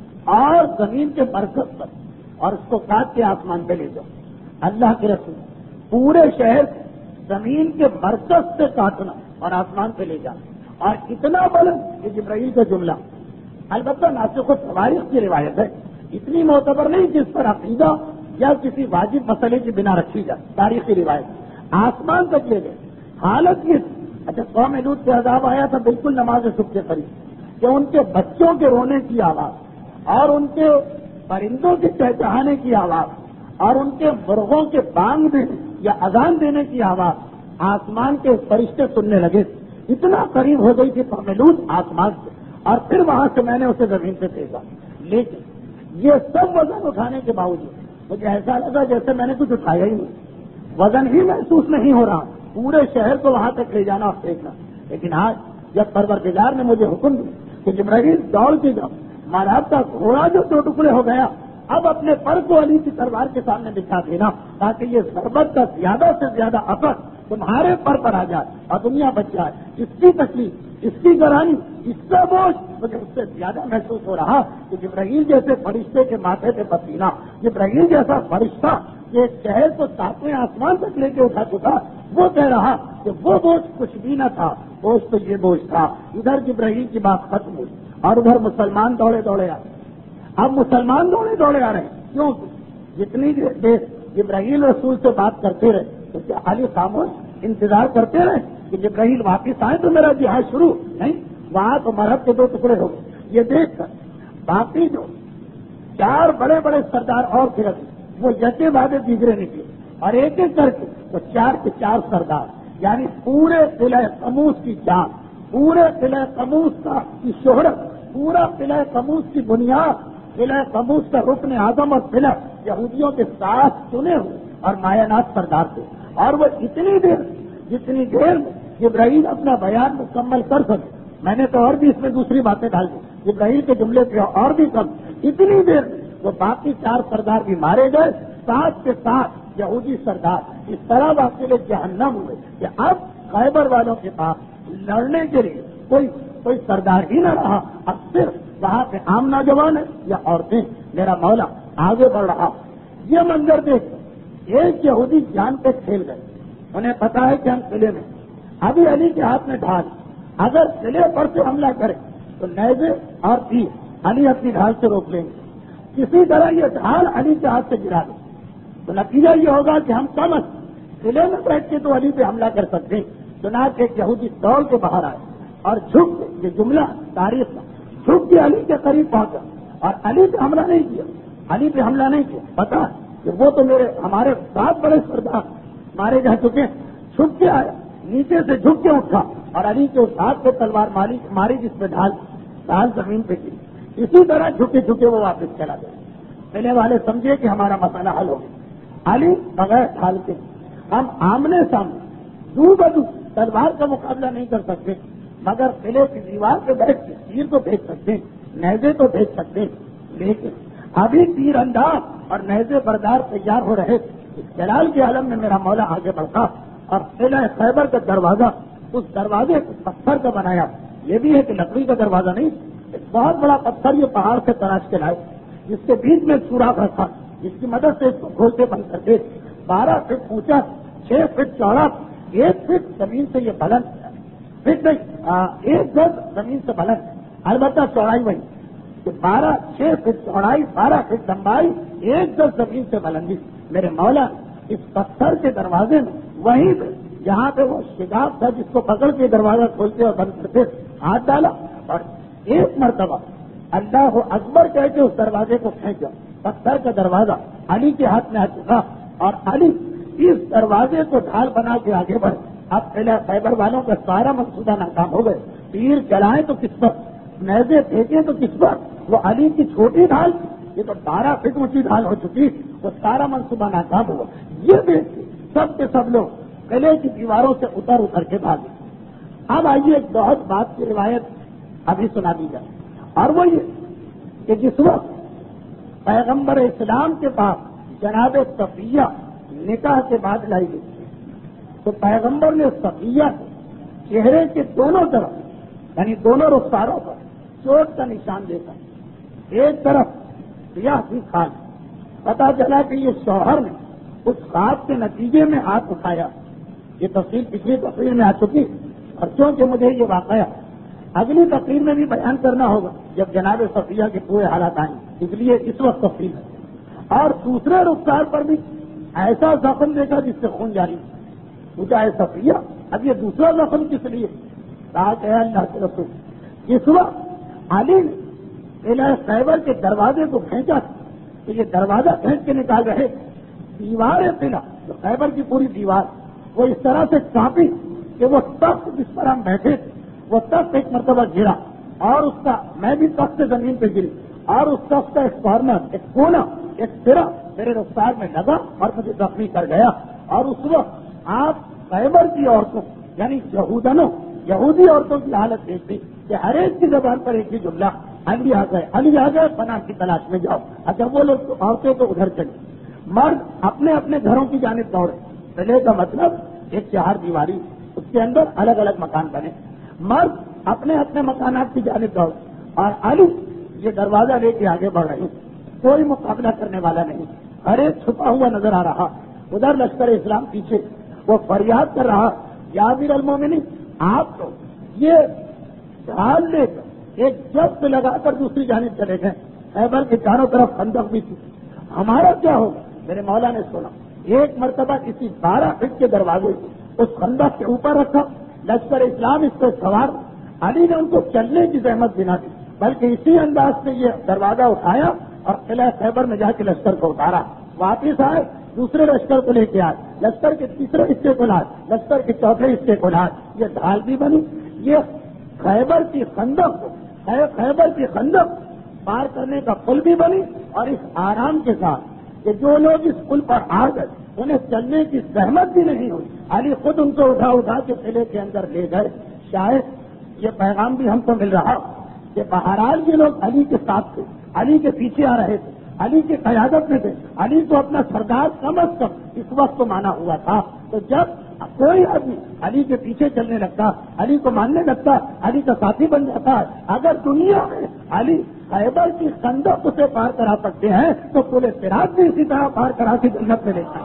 اور زمین کے مرکز پر، اور اس کو کاٹ کے آسمان پہ لے جاؤ۔ اللہ کے رسول پورے شہر کو زمین کے مرکز سے کاٹنا اور آسمان پہ لے جانا، اور اتنا بلند یہ جبرائیل کا جملہ، البتہ ناسخ التواریخ کی روایت ہے، اتنی معتبر نہیں جس پر عقیدہ یا کسی واجب مسئلے کی بنا رکھی جائے، تاریخی روایت آسمان تک لے گئے۔ حالت یہ تھی، اچھا قوم لوط سے عذاب آیا تھا بالکل نماز صبح کے قریب کہ ان کے بچوں کے رونے کی آواز اور ان کے پرندوں کے چہچہانے کی آواز اور ان کے مرغوں کے بانگ دینے یا اذان دینے کی آواز آسمان کے فرشتے سننے لگے، اتنا قریب ہو گئی تھی قوم لوط آسمان سے، اور پھر وہاں سے میں نے اسے زمین سے پھینکا۔ لیکن یہ سب وزن اٹھانے کے باوجود مجھے ایسا لگا جیسے میں نے کچھ اٹھایا ہی نہیں، وزن ہی محسوس نہیں ہو رہا، پورے شہر کو وہاں تک لے جانا اور پھینکنا۔ لیکن آج جب پروردگار نے مجھے حکم دیا کہ جبرائیل دوڑ کے جاؤ، مہاراج کا گھوڑا جو دو ٹکڑے ہو گیا، اب اپنے پر کو علی کی تلوار کے سامنے بچھا دینا تاکہ یہ ضربت کا زیادہ سے زیادہ اثر تمہارے پر پر آ جائے اور دنیا بچ جائے۔ اس کی تکلیف، اس کی گرانی، اس کا بوجھ مجھے اس سے زیادہ محسوس ہو رہا کہ جبرائیل جیسے فرشتے کے ماتھے پہ پسینہ، جبرائیل جیسا فرشتہ یہ شہر کو ساتویں آسمان تک لے کے اٹھا چکا، وہ کہہ رہا کہ وہ بوجھ کچھ بھی نہ تھا، بوجھ تو یہ بوجھ تھا۔ ادھر جبرائیل کی بات ختم ہوئی اور ادھر مسلمان دوڑے دوڑے آ رہے۔ اب مسلمان دوڑے دوڑے آ رہے ہیں، کیوں؟ جتنی دیر جبرائیل رسول سے بات کرتے رہے تو کیا علی خاموش انتظار کرتے رہے کہ جبرائیل واپس آئے تو میرا جہاد شروع؟ نہیں، وہاں تو مرحب کے دو ٹکڑے ہو گئے۔ یہ دیکھ کر باقی جو چار بڑے بڑے سردار اور پھر وہ یکے بعد دیگرے نکلے، اور ایک ایک کر کے وہ چار کے چار سردار، یعنی پورے قلعہ قموس کی جان، پورے قلعہ قموس کا کی شہرت، پورا قلعہ قموس کی بنیاد، قلعہ قموس کا رکن اعظم اور قلعہ یہودیوں کے ساتھ چنے ہوئے اور مایانات سردار تھے، اور وہ اتنی دیر جتنی دیر میں جبرائیل اپنا بیان مکمل کر سکے۔ میں نے تو اور بھی اس میں دوسری باتیں ڈال دی، جبرائیل کے جملے پہ اور بھی کم، اتنی دیر میں وہ باقی چار سردار بھی مارے گئے، ساتھ کے ساتھ یہودی سردار اس طرح واقعے جہنم ہوئے کہ اب خیبر والوں کے پاس لڑنے کے لیے کوئی کوئی سردار ہی نہ رہا، اب صرف وہاں پہ عام نوجوان ہے یا عورتیں۔ میرا مولا آگے بڑھ رہا، یہ منظر دیکھ ایک یہودی جان پہ کھیل گئے، انہیں پتا ہے کہ ہم قلعے میں، ابھی علی کے ہاتھ میں ڈھال، اگر قلعے پر سے حملہ کرے تو نیزے اور تیر علی اپنی ڈھال سے روک لیں گے، کسی طرح یہ ڈھال علی کے ہاتھ سے گرا دیں تو نتیجہ یہ ہوگا کہ ہم کم از قلعے میں بیٹھ کے تو علی پہ حملہ کر سکتے ہیں۔ چنانچہ ایک یہودی دوڑ کے باہر آئے اور جھک کے، یہ جملہ تاریخ کا، جھک کے علی کے قریب پہنچا اور علی پہ حملہ نہیں کیا، علی پہ حملہ نہیں کیا، پتا کہ وہ تو میرے ہمارے سات بڑے سردار مارے جا چکے، جھک کے آیا، نیچے سے جھک کے اٹھا اور علی کے اس ہاتھ پہ تلوار ماری ماری جس پہ ڈھال ڈھال زمین پہ گری، اسی طرح جھکے جھکے وہ واپس چلا گیا۔ پہلے والے سمجھے کہ ہمارا مسئلہ حل ہو گیا، علی بغیر ڈھال کے ہم آمنے سامنے دو بدو تلوار کا مقابلہ نہیں کر سکتے، مگر قلعے کی دیوار پہ بیٹھ کے تیر تو بھیج سکتے ہیں، نیزے تو بھیج سکتے ہیں، لیکن ابھی تیر انداز اور نیزے بردار تیار ہو رہے تھے۔ اس جلال کے عالم میں میرا مولا آگے بڑھا اور قلعہ خیبر کا دروازہ اس دروازے کو پتھر کا بنایا. یہ بھی ہے کہ لکڑی کا دروازہ نہیں, ایک بہت بڑا پتھر یہ پہاڑ سے تراش کے لائے, جس کے بیچ میں سوراخ رکھا, جس کی مدد سے اس کو کھولتے بند کرتے. بارہ فٹ اونچا, چھ فٹ چوڑا, ایک فٹ زمین سے یہ بلند, فٹ نہیں ایک گز زمین سے بلند, البتہ چوڑائی وہی کہ بارہ چھ فٹ چوڑائی, بارہ فٹ لمبائی, ایک گز زمین سے بلندی. میرے مولا اس پتھر کے دروازے میں وہیں پہ جہاں پہ وہ شگاف تھا جس کو پکڑ کے دروازہ کھولتے اور بند کرتے, ہاتھ ڈالا اور ایک مرتبہ اللہ اکبر کہہ کے اس دروازے کو پھینکا. پتھر کا دروازہ علی کے ہاتھ میں آ چکا اور علی اس دروازے کو ڈھال بنا کے آگے بڑھے. اب پہلے خیبر والوں کا سارا منصوبہ ناکام ہو گئے. تیر چلائیں تو کس پر, نیزے پھینکیں تو کس پر, وہ علی کی چھوٹی ڈھال, یہ تو بارہ فٹ اونچی ڈھال ہو چکی, وہ سارا منصوبہ ناکام ہوا. یہ دیکھ کے سب کے سب لوگ قلعے کی دیواروں سے اتر اتر کے بھاگے. اب آئیے ایک بہت بات کی روایت ابھی سنا دی جائے, اور وہ یہ کہ جس وقت پیغمبر اسلام کے پاس جناب صفیہ نکاح کے بعد لائی گئی تو پیغمبر نے صفیہ کے چہرے کے دونوں طرف یعنی دونوں رخساروں پر چوٹ کا نشان دیکھا. ایک طرف سیاہ سی خال, پتا چلا کہ یہ شوہر نے اس خواب کے نتیجے میں ہاتھ اٹھایا. یہ تفصیل پچھلی تقریر میں آ چکی, اور چونکہ مجھے یہ واقعہ اگلی تقریر میں بھی بیان کرنا ہوگا جب جناب صفیہ کے پورے حالات آئیں, اس لیے اس وقت تفصیل ہے. اور دوسرے رخسار پر بھی ایسا زخم دیکھا جس سے خون جاری. پوچھا ہے صفیہ اب یہ دوسرا زخم کس لیے؟ کہا کہ اللہ کے رسول اس وقت علی نے قلعہ خیبر کے دروازے کو کھینچا تو یہ دروازہ کھینچ کے نکال رہے. دیوار قلعہ جو خیبر کی پوری دیوار وہ اس طرح سے کانپی کہ وہ تخت جس پر ہم بیٹھے تھے وہ تخت ایک مرتبہ گرا, اور اس کا میں بھی تخت سے زمین پہ گری, اور اس تخت کا ایک کارنر, ایک کونا, ایک سرا میرے رخسار میں لگا اور مجھے زخمی کر گیا. اور اس وقت آپ خیبر کی عورتوں یعنی یہودنوں یہودی عورتوں کی حالت دیکھتی کہ ہر ایک کی زبان پر ایک ہی جملہ, علی آ گئے, علی آ گئے, پناہ کی تلاش میں جاؤ. اچھا وہ لوگ عورتیں تو ادھر چلی, مرد اپنے اپنے گھروں کی جانب دوڑے. قلعے کا مطلب ایک چہار دیواری, اس کے اندر الگ الگ مکان بنے, مرد اپنے اپنے مکانات کی جانب دوڑے, اور علی یہ دروازہ لے کے آگے بڑھ رہے ہیں. کوئی مقابلہ کرنے والا نہیں, ہر ایک چھپا ہوا نظر آ رہا. ادھر لشکر اسلام پیچھے وہ فریاد کر رہا, یا امیر المومنین آپ تو یہ ڈھال لے کر ایک جب لگا کر دوسری جانب چلے گئے. خیبر کے چاروں طرف خندق بھی تھی, ہمارا کیا ہوگا؟ میرے مولا نے سنا ایک مرتبہ کسی بارہ فٹ کے دروازے کو اس خندق کے اوپر رکھا, لشکر اسلام اس پر سوار. علی نے ان کو چلنے کی زحمت بنا دی, بلکہ اسی انداز سے یہ دروازہ اٹھایا اور قلعہ خیبر میں جا کے لشکر کو اتارا. واپس آئے, دوسرے لشکر کو لے کے آئے, لشکر کے تیسرے حصے کو لائے, لشکر کے چوتھے حصے کو لائے. یہ ڈھال بھی بنی, یہ خیبر کی خندق کو خیبر کی خندق پار کرنے کا پل بھی بنی, اور اس آرام کے ساتھ کہ جو لوگ اس پل پر آ گئے انہیں چلنے کی زحمت بھی نہیں ہوئی. علی خود ان کو اٹھا اٹھا کے قلعے کے اندر لے گئے. شاید یہ پیغام بھی ہم کو مل رہا کہ بہرحال یہ لوگ علی کے ساتھ تھے, علی کے پیچھے آ رہے تھے, علی کی قیادت میں تھے, علی کو اپنا سردار کم از کم اس وقت تو مانا ہوا تھا. تو جب کوئی آدمی علی کے پیچھے چلنے لگتا, علی کو ماننے لگتا, علی کا ساتھی بن جاتا ہے. اگر دنیا میں علی خیبر کی خندق سے پار کرا سکتے ہیں تو پورے صراط بھی اسی طرح پار کرا کے جنت میں لے جائیں.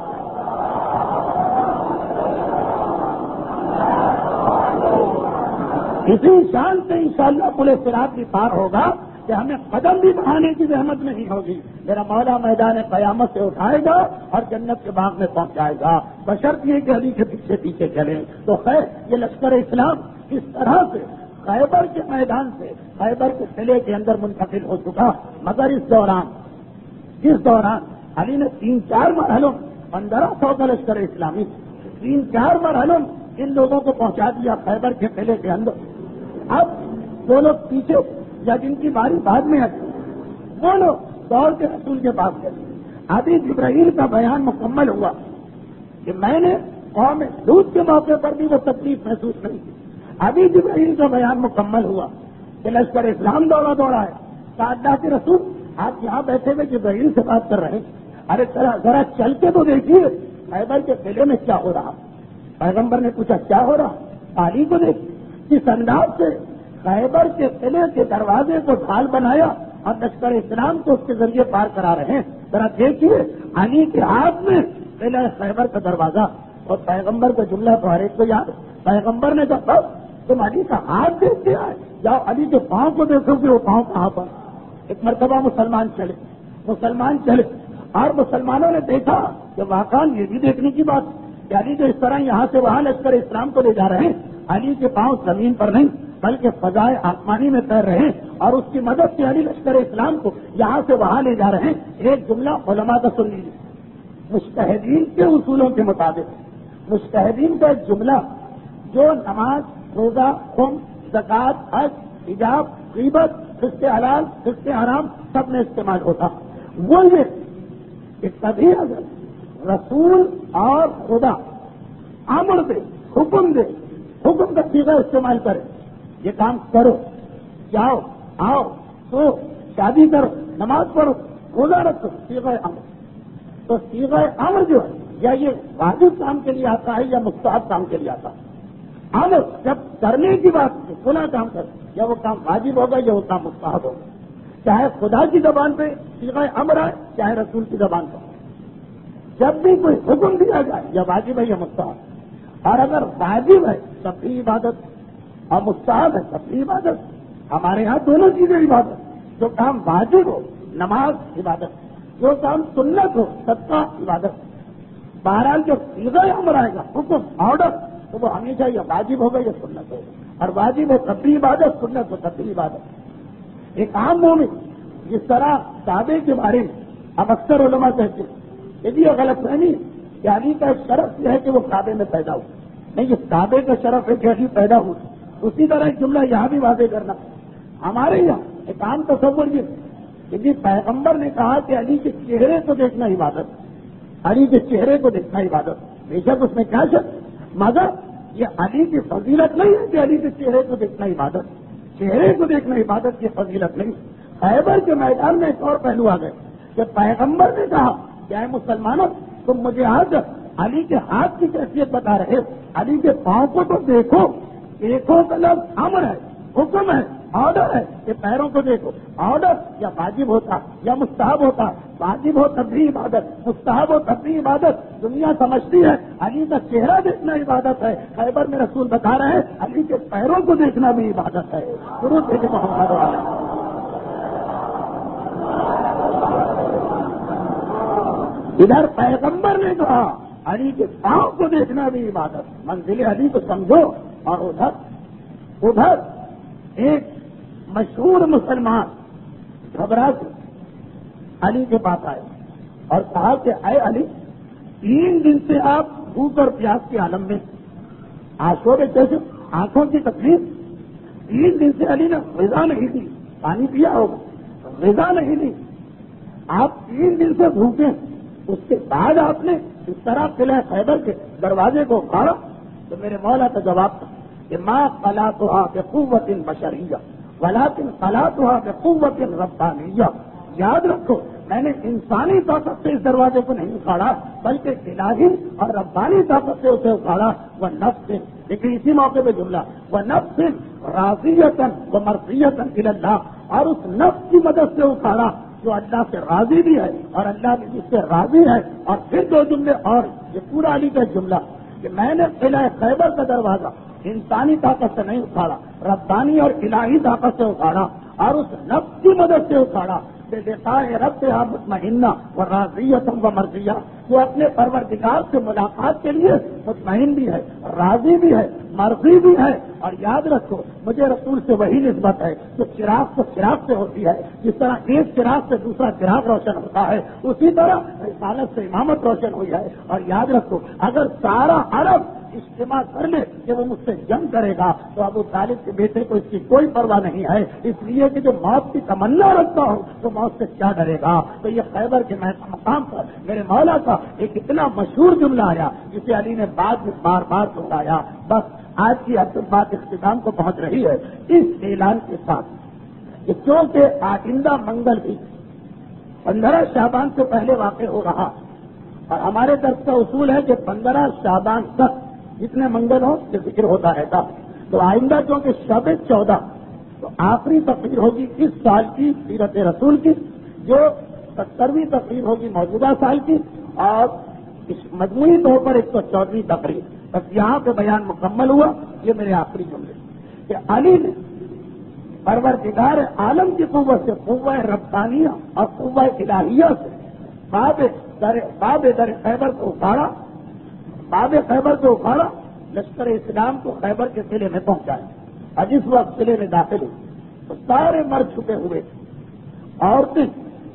اسی شان سے انشاءاللہ پورے صراط بھی پار ہوگا کہ ہمیں قدم بھی بڑھانے کی زحمت نہیں ہوگی. میرا مولا میدان قیامت سے اٹھائے گا اور جنت کے باغ میں پہنچائے گا, بشرط یہ کہ علی کے پیچھے پیچھے چلیں. تو خیر یہ لشکر اسلام اس طرح سے خیبر کے میدان سے خیبر کے قلعے کے اندر منتقل ہو چکا. مگر اس دوران اس دوران علی نے تین چار مرحلوں پندرہ سو کا لشکر اسلامی تین چار مرحلوں ان لوگوں کو پہنچا دیا خیبر کے قلعے کے اندر. اب جو لوگ پیچھے یا جن کی باری بعد میں آتی وہ لوگ دوڑ کے رسول کے پاس گئے. ابھی جبرائیل کا بیان مکمل ہوا کہ میں نے قوم لوط کے موقع پر بھی وہ تکلیف محسوس نہیں کی. ابھی جبرائیل کا بیان مکمل ہوا کہ لشکر اسلام دوڑا دوڑا ہے. کہا اللہ کے رسول آپ یہاں بیٹھے ہوئے جبرائیل سے بات کر رہے ہیں, ارے ذرا ذرا چل کے تو دیکھیے خیبر کے قلعے میں کیا ہو رہا. پیغمبر نے پوچھا کیا ہو رہا؟ علی کو دیکھ کس انداز سے خیبر کے قلعے کے دروازے کو ڈھال بنایا اور لشکر اسلام کو اس کے ذریعے پار کرا رہے ہیں. ذرا دیکھیے علی کے ہاتھ میں قلعہ خیبر کا دروازہ اور پیغمبر کا جملہ تو ہر ایک کو یاد. پیغمبر نے کہا تم علی کا ہاتھ دیکھتے آئے جاؤ علی کے پاؤں کو دیکھو کہ وہ پاؤں کہاں پر. ایک مرتبہ مسلمان چلے مسلمان چلے اور مسلمانوں نے دیکھا کہ واقعا یہ بھی دیکھنے کی بات کہ علی جو اس طرح یہاں سے وہاں لشکر اسلام کو لے جا رہے ہیں علی کے پاؤں زمین پر نہیں بلکہ فضائے آسمانی میں تیر رہے ہیں اور اس کی مدد سے علی لشکر اسلام کو یہاں سے وہاں لے جا رہے ہیں. ایک جملہ علماء کا سن لیجیے. مجتہدین کے اصولوں کے مطابق مجتہدین کا ایک جملہ جو نماز روزہ خم زکوٰۃ حج حجاب غیبت رزق حلال رزق حرام سب میں استعمال ہوتا وہ یہ کہ کبھی اگر رسول اور خدا امر دے حکم دے حکم کا صیغہ استعمال کرے یہ کام کرو جاؤ آؤ سو شادی کرو نماز پڑھو روزہ رکھو صیغہ امر تو صیغہ امر جو ہے یا یہ واجب کام کے لیے آتا ہے یا مستحب کام کے لیے آتا ہے. امر جب کرنے کی بات ہے خدا کام کر یا وہ کام واجب ہوگا یا وہ کام مستحب ہوگا. چاہے خدا کی زبان پہ صیغہ امر آئے چاہے رسول کی زبان پر جب بھی کوئی حکم دیا جائے یا واجب ہے یا مستحب اور اگر واجب ہے تب بھی عبادت اور مستحب ہے تب بھی عبادت. ہمارے یہاں دونوں چیزیں عبادت. جو کام واجب ہو نماز عبادت جو کام سنت ہو صدقہ عبادت. بہرحال جو صیغہ امر آئے گا حکم آرڈر تو وہ ہمیشہ یا واجب ہوگا یا سنت ہوگا اور واجب ہو تب بھی عبادت سنت ہو تب بھی عبادت. ایک عام مومن جس طرح کعبے کے بارے میں اب اکثر علماء کہتے ہیں یدی یہ غلط فہمی کہ علی کا شرف یہ ہے کہ وہ کعبے میں پیدا ہو نہیں یہ کعبے کا شرف ہے کہ علی پیدا ہو. اسی طرح ایک جملہ یہاں بھی واضح کرنا ہمارے یہاں ایک عام تصور یہ کہ جی پیغمبر نے کہا کہ علی کے چہرے کو دیکھنا عبادت علی کے چہرے کو دیکھنا عبادت. بے شک اس میں کیا شک مگر یہ علی کی فضیلت نہیں ہے کہ علی کے چہرے کو دیکھنا عبادت. چہرے کو دیکھنا عبادت کی فضیلت نہیں. خیبر کے میدان میں ایک اور پہلو آ گئے کہ پیغمبر نے کہا کہ اے مسلمانوں تم مجھے آج علی کے ہاتھ کی کیفیت بتا رہے علی کے پاؤں کو تو دیکھو. دیکھو کا لفظ امر ہے حکم ہے آرڈر ہے کہ پیروں کو دیکھو. آرڈر یا واجب ہوتا یا مستحب ہوتا. واجب ہو تب بھی عبادت مستحب ہو تب بھی عبادت. دنیا سمجھتی ہے علی کا چہرہ دیکھنا عبادت ہے. خیبر میں رسول بتا رہے ہیں علی کے پیروں کو دیکھنا بھی عبادت ہے. شروع سے محمد والے ادھر پیغمبر نے کہا علی کے پاؤں کو دیکھنا بھی عبادت. منزل علی کو سمجھو. اور ادھر ادھر ایک مشہور مسلمان گھبرا کے علی کے پاس آئے اور کہا کہ اے علی تین دن سے آپ بھوک اور پیاس کے عالم میں آنکھوں میں کیسے آنکھوں کی تکلیف تین دن سے علی نے غذا نہیں دی پانی پیا ہوگا غذا نہیں دی آپ تین دن سے بھوکے. اس کے بعد آپ نے اس طرح قلعہ خیبر کے دروازے کو اکھاڑا تو میرے مولا کا جواب تھا کہ ماں قلعتها بقوت بشریہ ولکن قلعتها بقوت ربانیہ. یاد رکھو میں نے انسانی طاقت سے اس دروازے کو نہیں اکھاڑا بلکہ الہی اور ربانی طاقت سے اسے اکھاڑا. وہ نفس لیکن اسی موقع پہ جملہ وہ نفس راضیتاً و مرضیتاً الی اللہ اور اس نفس کی مدد سے اکھاڑا جو اللہ سے راضی بھی ہے اور اللہ بھی جس سے راضی ہے. اور پھر دو جملے اور یہ پورا علی کا جملہ کہ میں نے قلعہ خیبر کا دروازہ انسانی طاقت سے نہیں اکھاڑا ربانی اور الہی طاقت سے اکھاڑا اور اس نفس کی مدد سے اکھاڑا. رب مطمئنہ و راضیت و مرضیہ وہ اپنے پروردگار سے ملاقات کے لیے مطمئن بھی ہے راضی بھی ہے مرضی بھی ہے. اور یاد رکھو مجھے رسول سے وہی نسبت ہے جو چراغ تو چراغ سے ہوتی ہے. جس طرح ایک چراغ سے دوسرا چراغ روشن ہوتا ہے اسی طرح رسالت سے امامت روشن ہوئی ہے. اور یاد رکھو اگر سارا عرب اجتماع کر لے کہ وہ مجھ سے جنگ کرے گا تو ابو طالب کے بیٹے کو اس کی کوئی پرواہ نہیں ہے اس لیے کہ جو موت کی تمنا رکھتا ہو تو موت سے کیا ڈرے گا. تو یہ خیبر کے مقام پر میرے مولا کا ایک اتنا مشہور جملہ آیا جسے علی نے بعد میں بار بار دہرایا. بس آج کی اب تک بات اختتام کو پہنچ رہی ہے اس اعلان کے ساتھ کہ چونکہ آئندہ منگل بھی پندرہ شعبان سے پہلے واقع ہو رہا اور ہمارے درس کا اصول ہے کہ پندرہ شعبان تک جتنے منگل ہوں یہ ذکر ہوتا رہتا. تو آئندہ چونکہ شب چودہ تو آخری تقریر ہوگی اس سال کی سیرت رسول کی، جو سترویں تقریر ہوگی موجودہ سال کی، اور اس مجموعی طور پر ایک سو چودہویں تقریر. بس یہاں پہ بیان مکمل ہوا. یہ میرے آخری جملے کہ علی نے پروردگار عالم کی قوت سے، قوت ربانیہ اور قوت الہیہ سے باب در باب در خیبر کو اکھاڑا، باب خیبر کو اکھاڑا، لشکر اسلام کو خیبر کے قلعے میں پہنچایا. اور جس وقت قلعے میں داخل ہوئے تو سارے مرد چھپے ہوئے تھے. عورتیں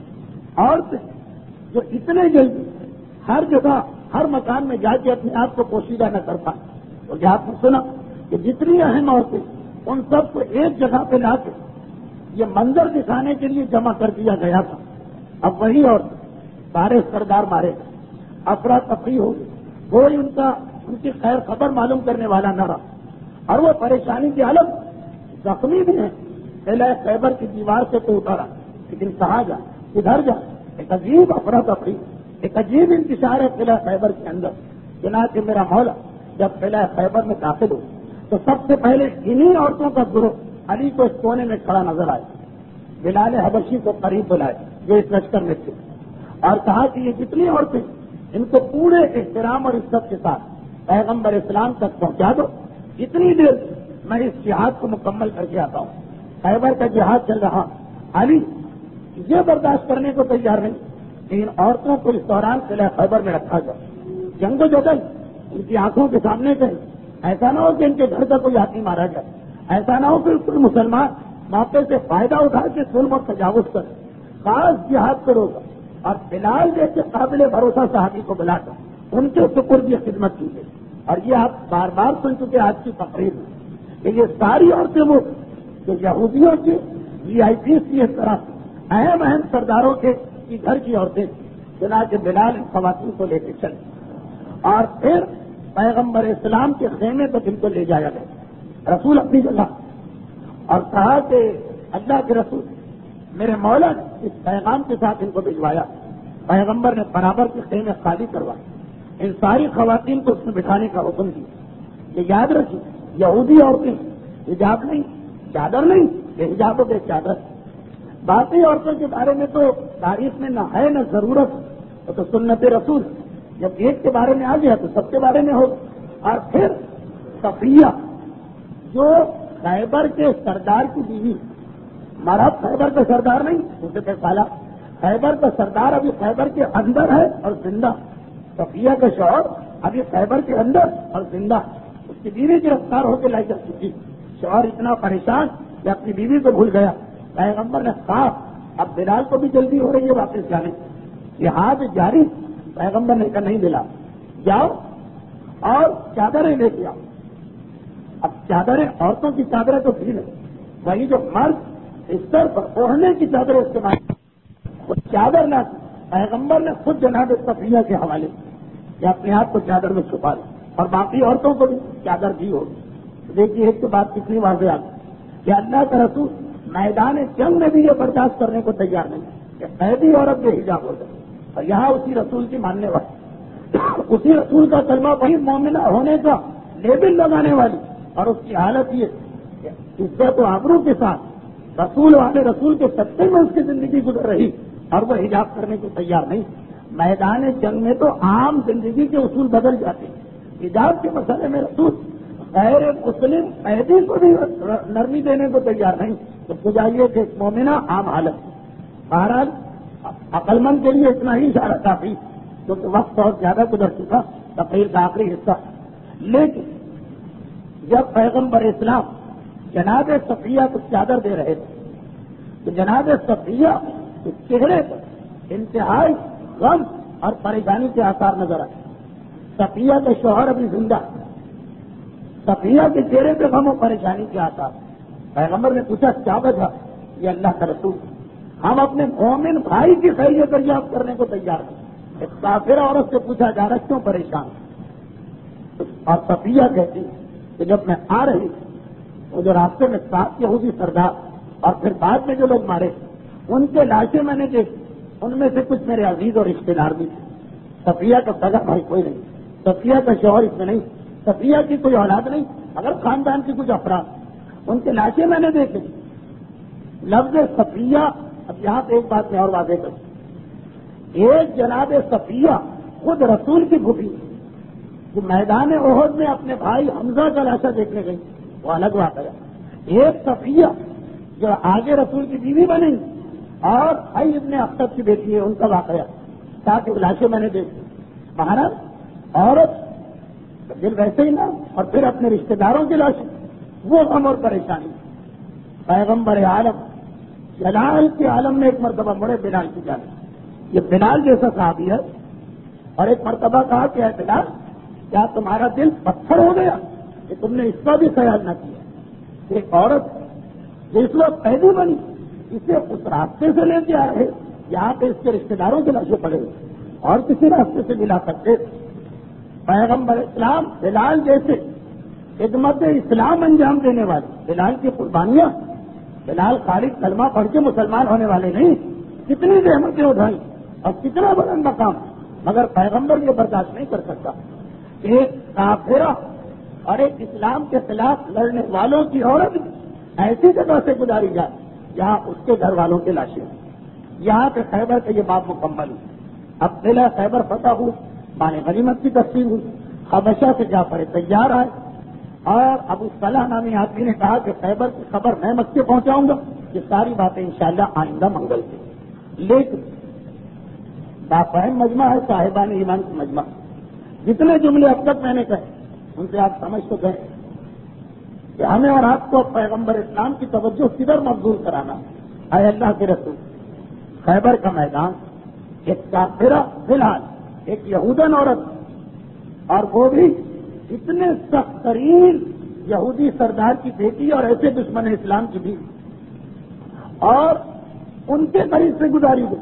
عورتیں جو اتنے جلدی ہر جگہ ہر مکان میں جا کے اپنے آپ کو پوشیدہ نہ کر پائے. تو یہ آپ نے سنا کہ جتنی اہم عورتیں ان سب کو ایک جگہ پہ لا کے یہ منظر دکھانے کے لیے جمع کر دیا گیا تھا. اب وہی عورتیں سارے سردار مارے گئے، افراتفری ہو گئی، کوئی ان کا ان کی خیر خبر معلوم کرنے والا نہ رہا. اور وہ پریشانی کی حالت زخمی بھی ہیں. قلعہ خیبر کی دیوار سے تو اترا، لیکن کہاں جا ادھر جا. ایک عجیب افراتفری، ایک عجیب انتشار ہے قلعہ خیبر کے اندر. چنانچہ میرا مولا جب قلعہ خیبر میں داخل ہو تو سب سے پہلے انہی عورتوں کا گروہ علی کو اس کونے میں کھڑا نظر آئے. بلال حبشی کو قریب بلائے جو اس لشکر میں تھے، اور کہا کہ یہ جتنی عورتیں ان کو پورے احترام اور عزت کے ساتھ پیغمبر اسلام تک پہنچا دو. اتنی دیر میں اس جہاد کو مکمل کر کے آتا ہوں. خیبر کا جہاد چل رہا. علی یہ برداشت کرنے کو تیار نہیں کہ ان عورتوں کو اس دوران قلعہ خیبر میں رکھا جائے. جنگ و جدل ان کی آنکھوں کے سامنے کرے. ایسا نہ ہو کہ ان کے گھر کا کوئی آدمی مارا جائے. ایسا نہ ہو کہ کوئی مسلمان موقع سے فائدہ اٹھا کے ظلم اور تجاوز کرے. خاص جہاد کرو گا اور بلال جیسے قابل بھروسہ صحابی کو بلا کر ان کے سپرد کی خدمت کیجیے. اور یہ آپ بار بار سن چکے آج کی تقریر میں کہ یہ ساری عورتیں وہ جو یہودیوں کی وی آئی پی کی اس طرح اہم اہم سرداروں کے گھر کی عورتیں چنانچہ بلال ان خواتین کو لے کے چلے اور پھر پیغمبر اسلام کے خیمے تک ان کو لے جایا گیا. رسول اپنی جگہ اور کہا کہ اللہ کے رسول میرے مولا نے اس پیغام کے ساتھ ان کو بھجوایا. پیغمبر نے برابر کے خیمے خالی کروائے. ان ساری خواتین کو اس میں بٹھانے کا حکم دیا. یہ یاد رکھیے یہودی عورتیں حجاب نہیں، چادر نہیں، یہ حجاب و بے چادر. باقی عورتوں کے بارے میں تو تاریخ میں نہ ہے نہ ضرورت، وہ تو سنت رسول. جب ایک کے بارے میں آ گیا تو سب کے بارے میں ہو. اور پھر صفیہ جو خیبر کے سردار کی بیوی، مرد خیبر کا سردار نہیں اسے پہ سالہ خیبر کا سردار ابھی خیبر کے اندر ہے اور زندہ. صفیہ کا شوہر ابھی خیبر کے اندر اور زندہ. اس کی بیوی گرفتار ہو کے لائی جا چکی. شوہر اتنا پریشان کہ اپنی بیوی کو بھول گیا. پیغمبر نے کہا اب بلال کو بھی جلدی ہو رہی ہے واپس جانے. جہاد جاری. پیغمبر نے کہا نہیں بلال جاؤ اور چادریں لے کے آؤ. اب چادریں عورتوں کی چادریں تو بھی نہیں، وہی جو مرد بستر پر اوڑھنے کی چادریں استعمال وہ چادر نہ پیغمبر نے خود جناب صفیہ کے حوالے کہ اپنے آپ کو چادر میں چھپا لیں اور باقی عورتوں کو بھی چادر دی ہوگی. دیکھیے ایک کے بعد کتنی واضح آ گئی کہ اللہ کا رسول میدان جنگ میں بھی یہ برداشت کرنے کو تیار نہیں کہ قیدی عورت کے حجاب ہو جائے. اور یہاں اسی رسول کی ماننے والی، اسی رسول کا کلمہ وہی مومنہ ہونے کا لیبل لگانے والی، اور اس کی حالت یہ کہ عزت و آبرو کے ساتھ رسول والے رسول کے سطح میں اس کی زندگی گزر رہی اور وہ حجاب کرنے کو تیار نہیں. میدان جنگ میں تو عام زندگی کے اصول بدل جاتے ہیں. حجاب کے مسئلے میں رسول غیر مسلم قیدی کو بھی نرمی دینے کو تیار نہیں. تو سجائیے کہ مومنہ عام حالت. بہرحال عقل مند کے لیے اتنا ہی اشارہ کافی کیونکہ وقت بہت زیادہ گزر چکا. تقریر کا آخری حصہ. لیکن جب پیغمبر اسلام جناب صفیہ کو چادر دے رہے تھے تو جناب صفیہ کے چہرے پر انتہائی غم اور پریشانی کے آثار نظر آئے. صفیہ کا شوہر ابھی زندہ. صفیہ کے چہرے پہ غم و پریشانی کے آثار. پیغمبر نے پوچھا کیا وجہ؟ یہ اللہ کا رسول ہم اپنے مومن بھائی کی خیریت دریافت کرنے کو تیار ہیں. ایک کافر عورت سے پوچھا جا رہا کیوں پریشان؟ اور صفیہ کہتی کہ جب میں آ رہی وہ جو راستے میں سات یہودی سردار اور پھر بعد میں جو لوگ مارے ان کے لاشیں میں نے دیکھی، ان میں سے کچھ میرے عزیز اور رشتے دار بھی تھے. صفیہ کا سگا بھائی کوئی نہیں، صفیہ کا شوہر اس میں نہیں. صفیہ کی کوئی اولاد نہیں مگر خاندان کی کچھ افراد، ان کے لاشیں میں نے دیکھے. لفظ صفیہ، اب یہاں پہ ایک بات میں اور واضح کروں، ایک جناب صفیہ خود رسول کی پھوپھی جو میدان احد میں اپنے بھائی حمزہ کا لاشا دیکھنے گئی، وہ الگ واقعہ. ایک صفیہ جو آگے رسول کی بیوی بنی اور حی ابن اختب کی بیٹی ہے، ان کا واقعہ تاکہ لاشیں میں نے دیکھی. مہاراج عورت دل ویسے ہی نہ، اور پھر اپنے رشتہ داروں کی لاشیں، وہ غم اور پریشانی. پیغمبر عالم جلال کے عالم میں ایک مرتبہ مڑے بلال کی جانب، یہ بلال جیسا صحابی ہے، اور ایک مرتبہ کہا کہ اے بلال کیا تمہارا دل پتھر ہو گیا کہ تم نے اس کا بھی خیال نہ کیا. ایک عورت جس وقت قیدی بنی اسے اس راستے سے لے کے آ رہے، یہاں پہ اس کے رشتے داروں کے لاشیں پڑے اور کسی راستے سے ملا سکتے. پیغمبر اسلام بلال جیسے خدمت اسلام انجام دینے والے، بلال کی قربانیاں، بلال خالد کلمہ پڑھ کے مسلمان ہونے والے نہیں، کتنی زحمتیں اٹھائیں اور کتنا بلند مقام، مگر پیغمبر یہ برداشت نہیں کر سکتا. ایک کافرہ اور ایک اسلام کے خلاف لڑنے والوں کی عورت ایسی جگہ سے گزاری جائے جہاں اس کے گھر والوں کے لاشیں. یہاں پہ خیبر کا یہ باب مکمل ہے. اب قلعہ خیبر فتح ہو، مال غنیمت کی تقسیم ہوئی، حبشہ سے جعفر تیار آئے، اور ابو صلاح نامی آدمی نے کہا کہ خیبر کی خبر میں مکے پہنچاؤں گا. یہ ساری باتیں انشاءاللہ آئندہ منگل سے. لیکن بافہم مجمع ہے، صاحبان ایمان کی مجمع. جتنے جملے اب تک میں نے کہے ان سے آپ سمجھ تو گئے کہ ہمیں اور آپ کو پیغمبر اسلام کی توجہ کدھر مبذول کرانا. اے اللہ کے رسول، خیبر کا میدان، ایک کافرہ بلال، ایک یہودن عورت، اور وہ بھی اتنے سخت ترین یہودی سردار کی بیٹی اور ایسے دشمن اسلام کی بھی، اور ان کے قریب سے گزاری گئی.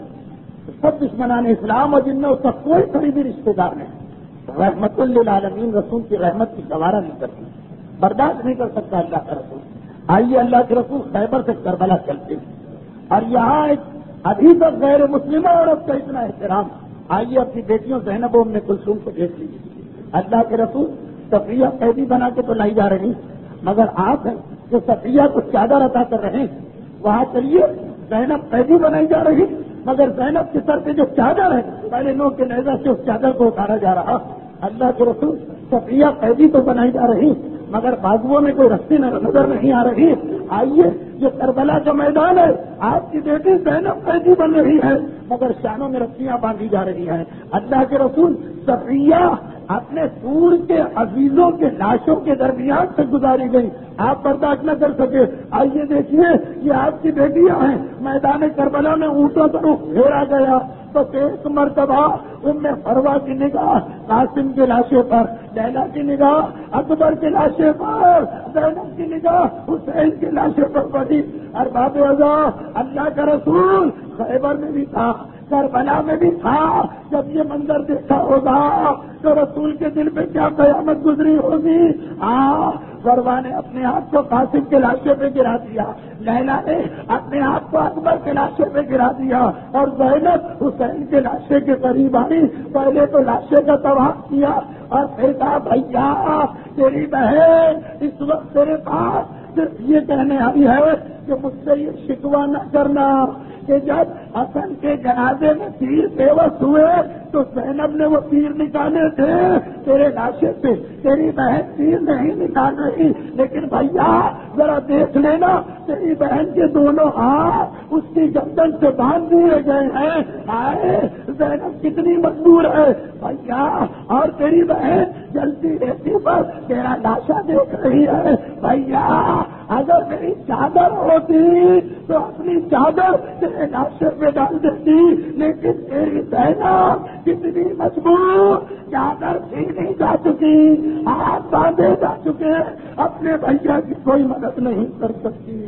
سب دشمنان اسلام اور جن میں اس کا کوئی قریبی رشتے دار نہیں. رحمت للعالمین رسول کی رحمت کی گوارا نہیں کرتی، برداشت نہیں کر سکتا اللہ کا رسول. آئیے اللہ کے رسول خیبر سے کربلا چلتے اور یہاں ایک ابھی تک غیر مسلمہ عورت کا اتنا احترام. آئیے اپنی بیٹیوں زینب و ام کلثوم کو دیکھ لیجیے. اللہ کے رسول صفیہ قیدی بنا کے تو لائی جا رہی، مگر آپ ہیں جو صفیہ کو چادر عطا کر رہے ہیں. وہاں چلیے زینب قیدی بنائی جا رہی، مگر زینب کے سر پہ جو چادر ہے پہلے نو کے نیزہ سے اس چادر کو اتارا جا رہا. اللہ کے رسول صفیہ قیدی تو بنائی جا رہی، مگر بازوؤں میں کوئی رسی نظر نہیں آ رہی. آئیے جو کربلا کا میدان ہے، آپ کی بیٹی زینب قیدی بن رہی ہے، مگر شانوں میں رسیاں باندھی جا رہی ہیں. اللہ کے رسول صفیہ اپنے دور کے عزیزوں کے لاشوں کے درمیان سے گزاری گئی، آپ برداشت نہ کر سکے. آئیے دیکھیے یہ آپ کی بیٹیاں ہیں، میدان کربلا میں اونٹوں پر گھیرا گیا تو ایک مرتبہ ام فروا کی نگاہ قاسم کے لاشے پر، لیلا کی نگاہ اکبر کے لاشے پر، زینب کی نگاہ حسین کے لاشے پر پڑی. ارباب اعضا اللہ کا رسول خیبر میں بھی تھا، کربلا میں بھی تھا. جب یہ منظر دیکھا ہوگا تو رسول کے دل پہ کیا قیامت گزری ہوگی. آ فروا نے اپنے آپ کو قاسم کے لاشے پہ گرا دیا، لیلا نے اپنے آپ کو اکبر کے لاشے پہ گرا دیا، اور زینب حسین کے لاشے کے قریب آئی. پہلے تو لاشے کا طواف کیا اور پھر کہا بھیا تیری بہن اس وقت تیرے پاس صرف یہ کہنے آئی ہے کہ مجھ سے یہ شکوہ نہ کرنا کہ جب حسن کے جنازے میں تیر بےوس ہوئے تو زینب نے وہ تیر نکالے تھے تیرے لاشے سے، تیری بہن تیر نہیں نکال رہی. لیکن بھیا ذرا دیکھ لینا تیری بہن کے دونوں ہاتھ اس کی گردن سے باندھ دیے گئے ہیں. آئے زینب کتنی مجبور ہے بھیا، اور تیری بہن جلتی رہتی پر تیرا لاشا دیکھ رہی ہے. بھیا اگر میری چادر ہوتی تو اپنی چادر تیرے لاشے پہ ڈال دیتی، لیکن تیری بہن کتنی مجبور، چادر بھی نہیں جا چکی، ہاتھ باندھے جا چکے، اپنے بھیا کی کوئی مدد نہیں کر سکتی.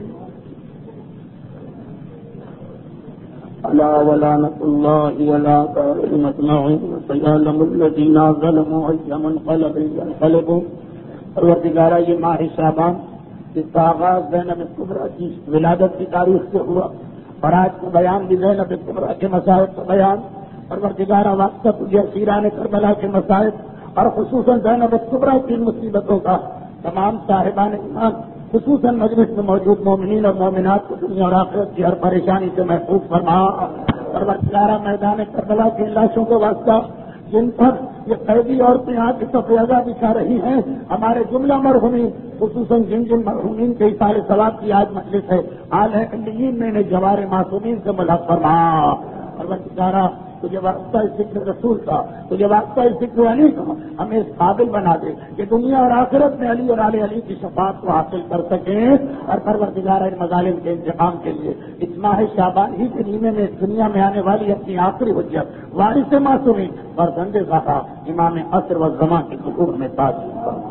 الا ولعنۃ اللہ ولا تعلم اجمعین فیعلم الذین ظلموا ای منقلب ینقلبون. پروردگارا یہ ماہ شعبان جس کا آغاز زینب کبریٰ کی ولادت کی تاریخ سے ہوا اور آج کا بیان بھی زینب کبریٰ کے مصائب کا بیان. پروردگارا واسطہ تجھے اسیران کربلا کے مصائب اور خصوصاً زینب الکبریٰ کی مصیبتوں کا تمام صاحبان ایمان خصوصاً مجلس میں موجود مومنین اور مومنات کو دنیا اور آخرت کی ہر پریشانی سے محفوظ فرما۔ پروردگارہ میدان کربلا کی لاشوں کو واسطہ جن پر یہ قیدی عورتیں آ کے سفیدہ بچھا رہی ہیں، ہمارے جملہ مرحومین خصوصاً جن جن مرحومین کے اثار ثواب کی آج مجلس ہے، آل علیین میں نے جوار معصومین سے ملحق فرما۔ پروردگارہ تجھے واسطہ ذکر رسول کا، تجھے واسطہ ذکر علی کا ہمیں اس قابل بنا دے کہ دنیا اور آخرت میں علی اور آل علی کی شفاعت کو حاصل کر سکیں، اور پروردگار ان مظالم کے انتقام کے لیے اس ماہ شعبان ہی کے مہینے میں اس دنیا میں آنے والی اپنی آخری حجت وارث معصومین اور فرزند زہرا امام عصر و زمان کے ظہور میں تاج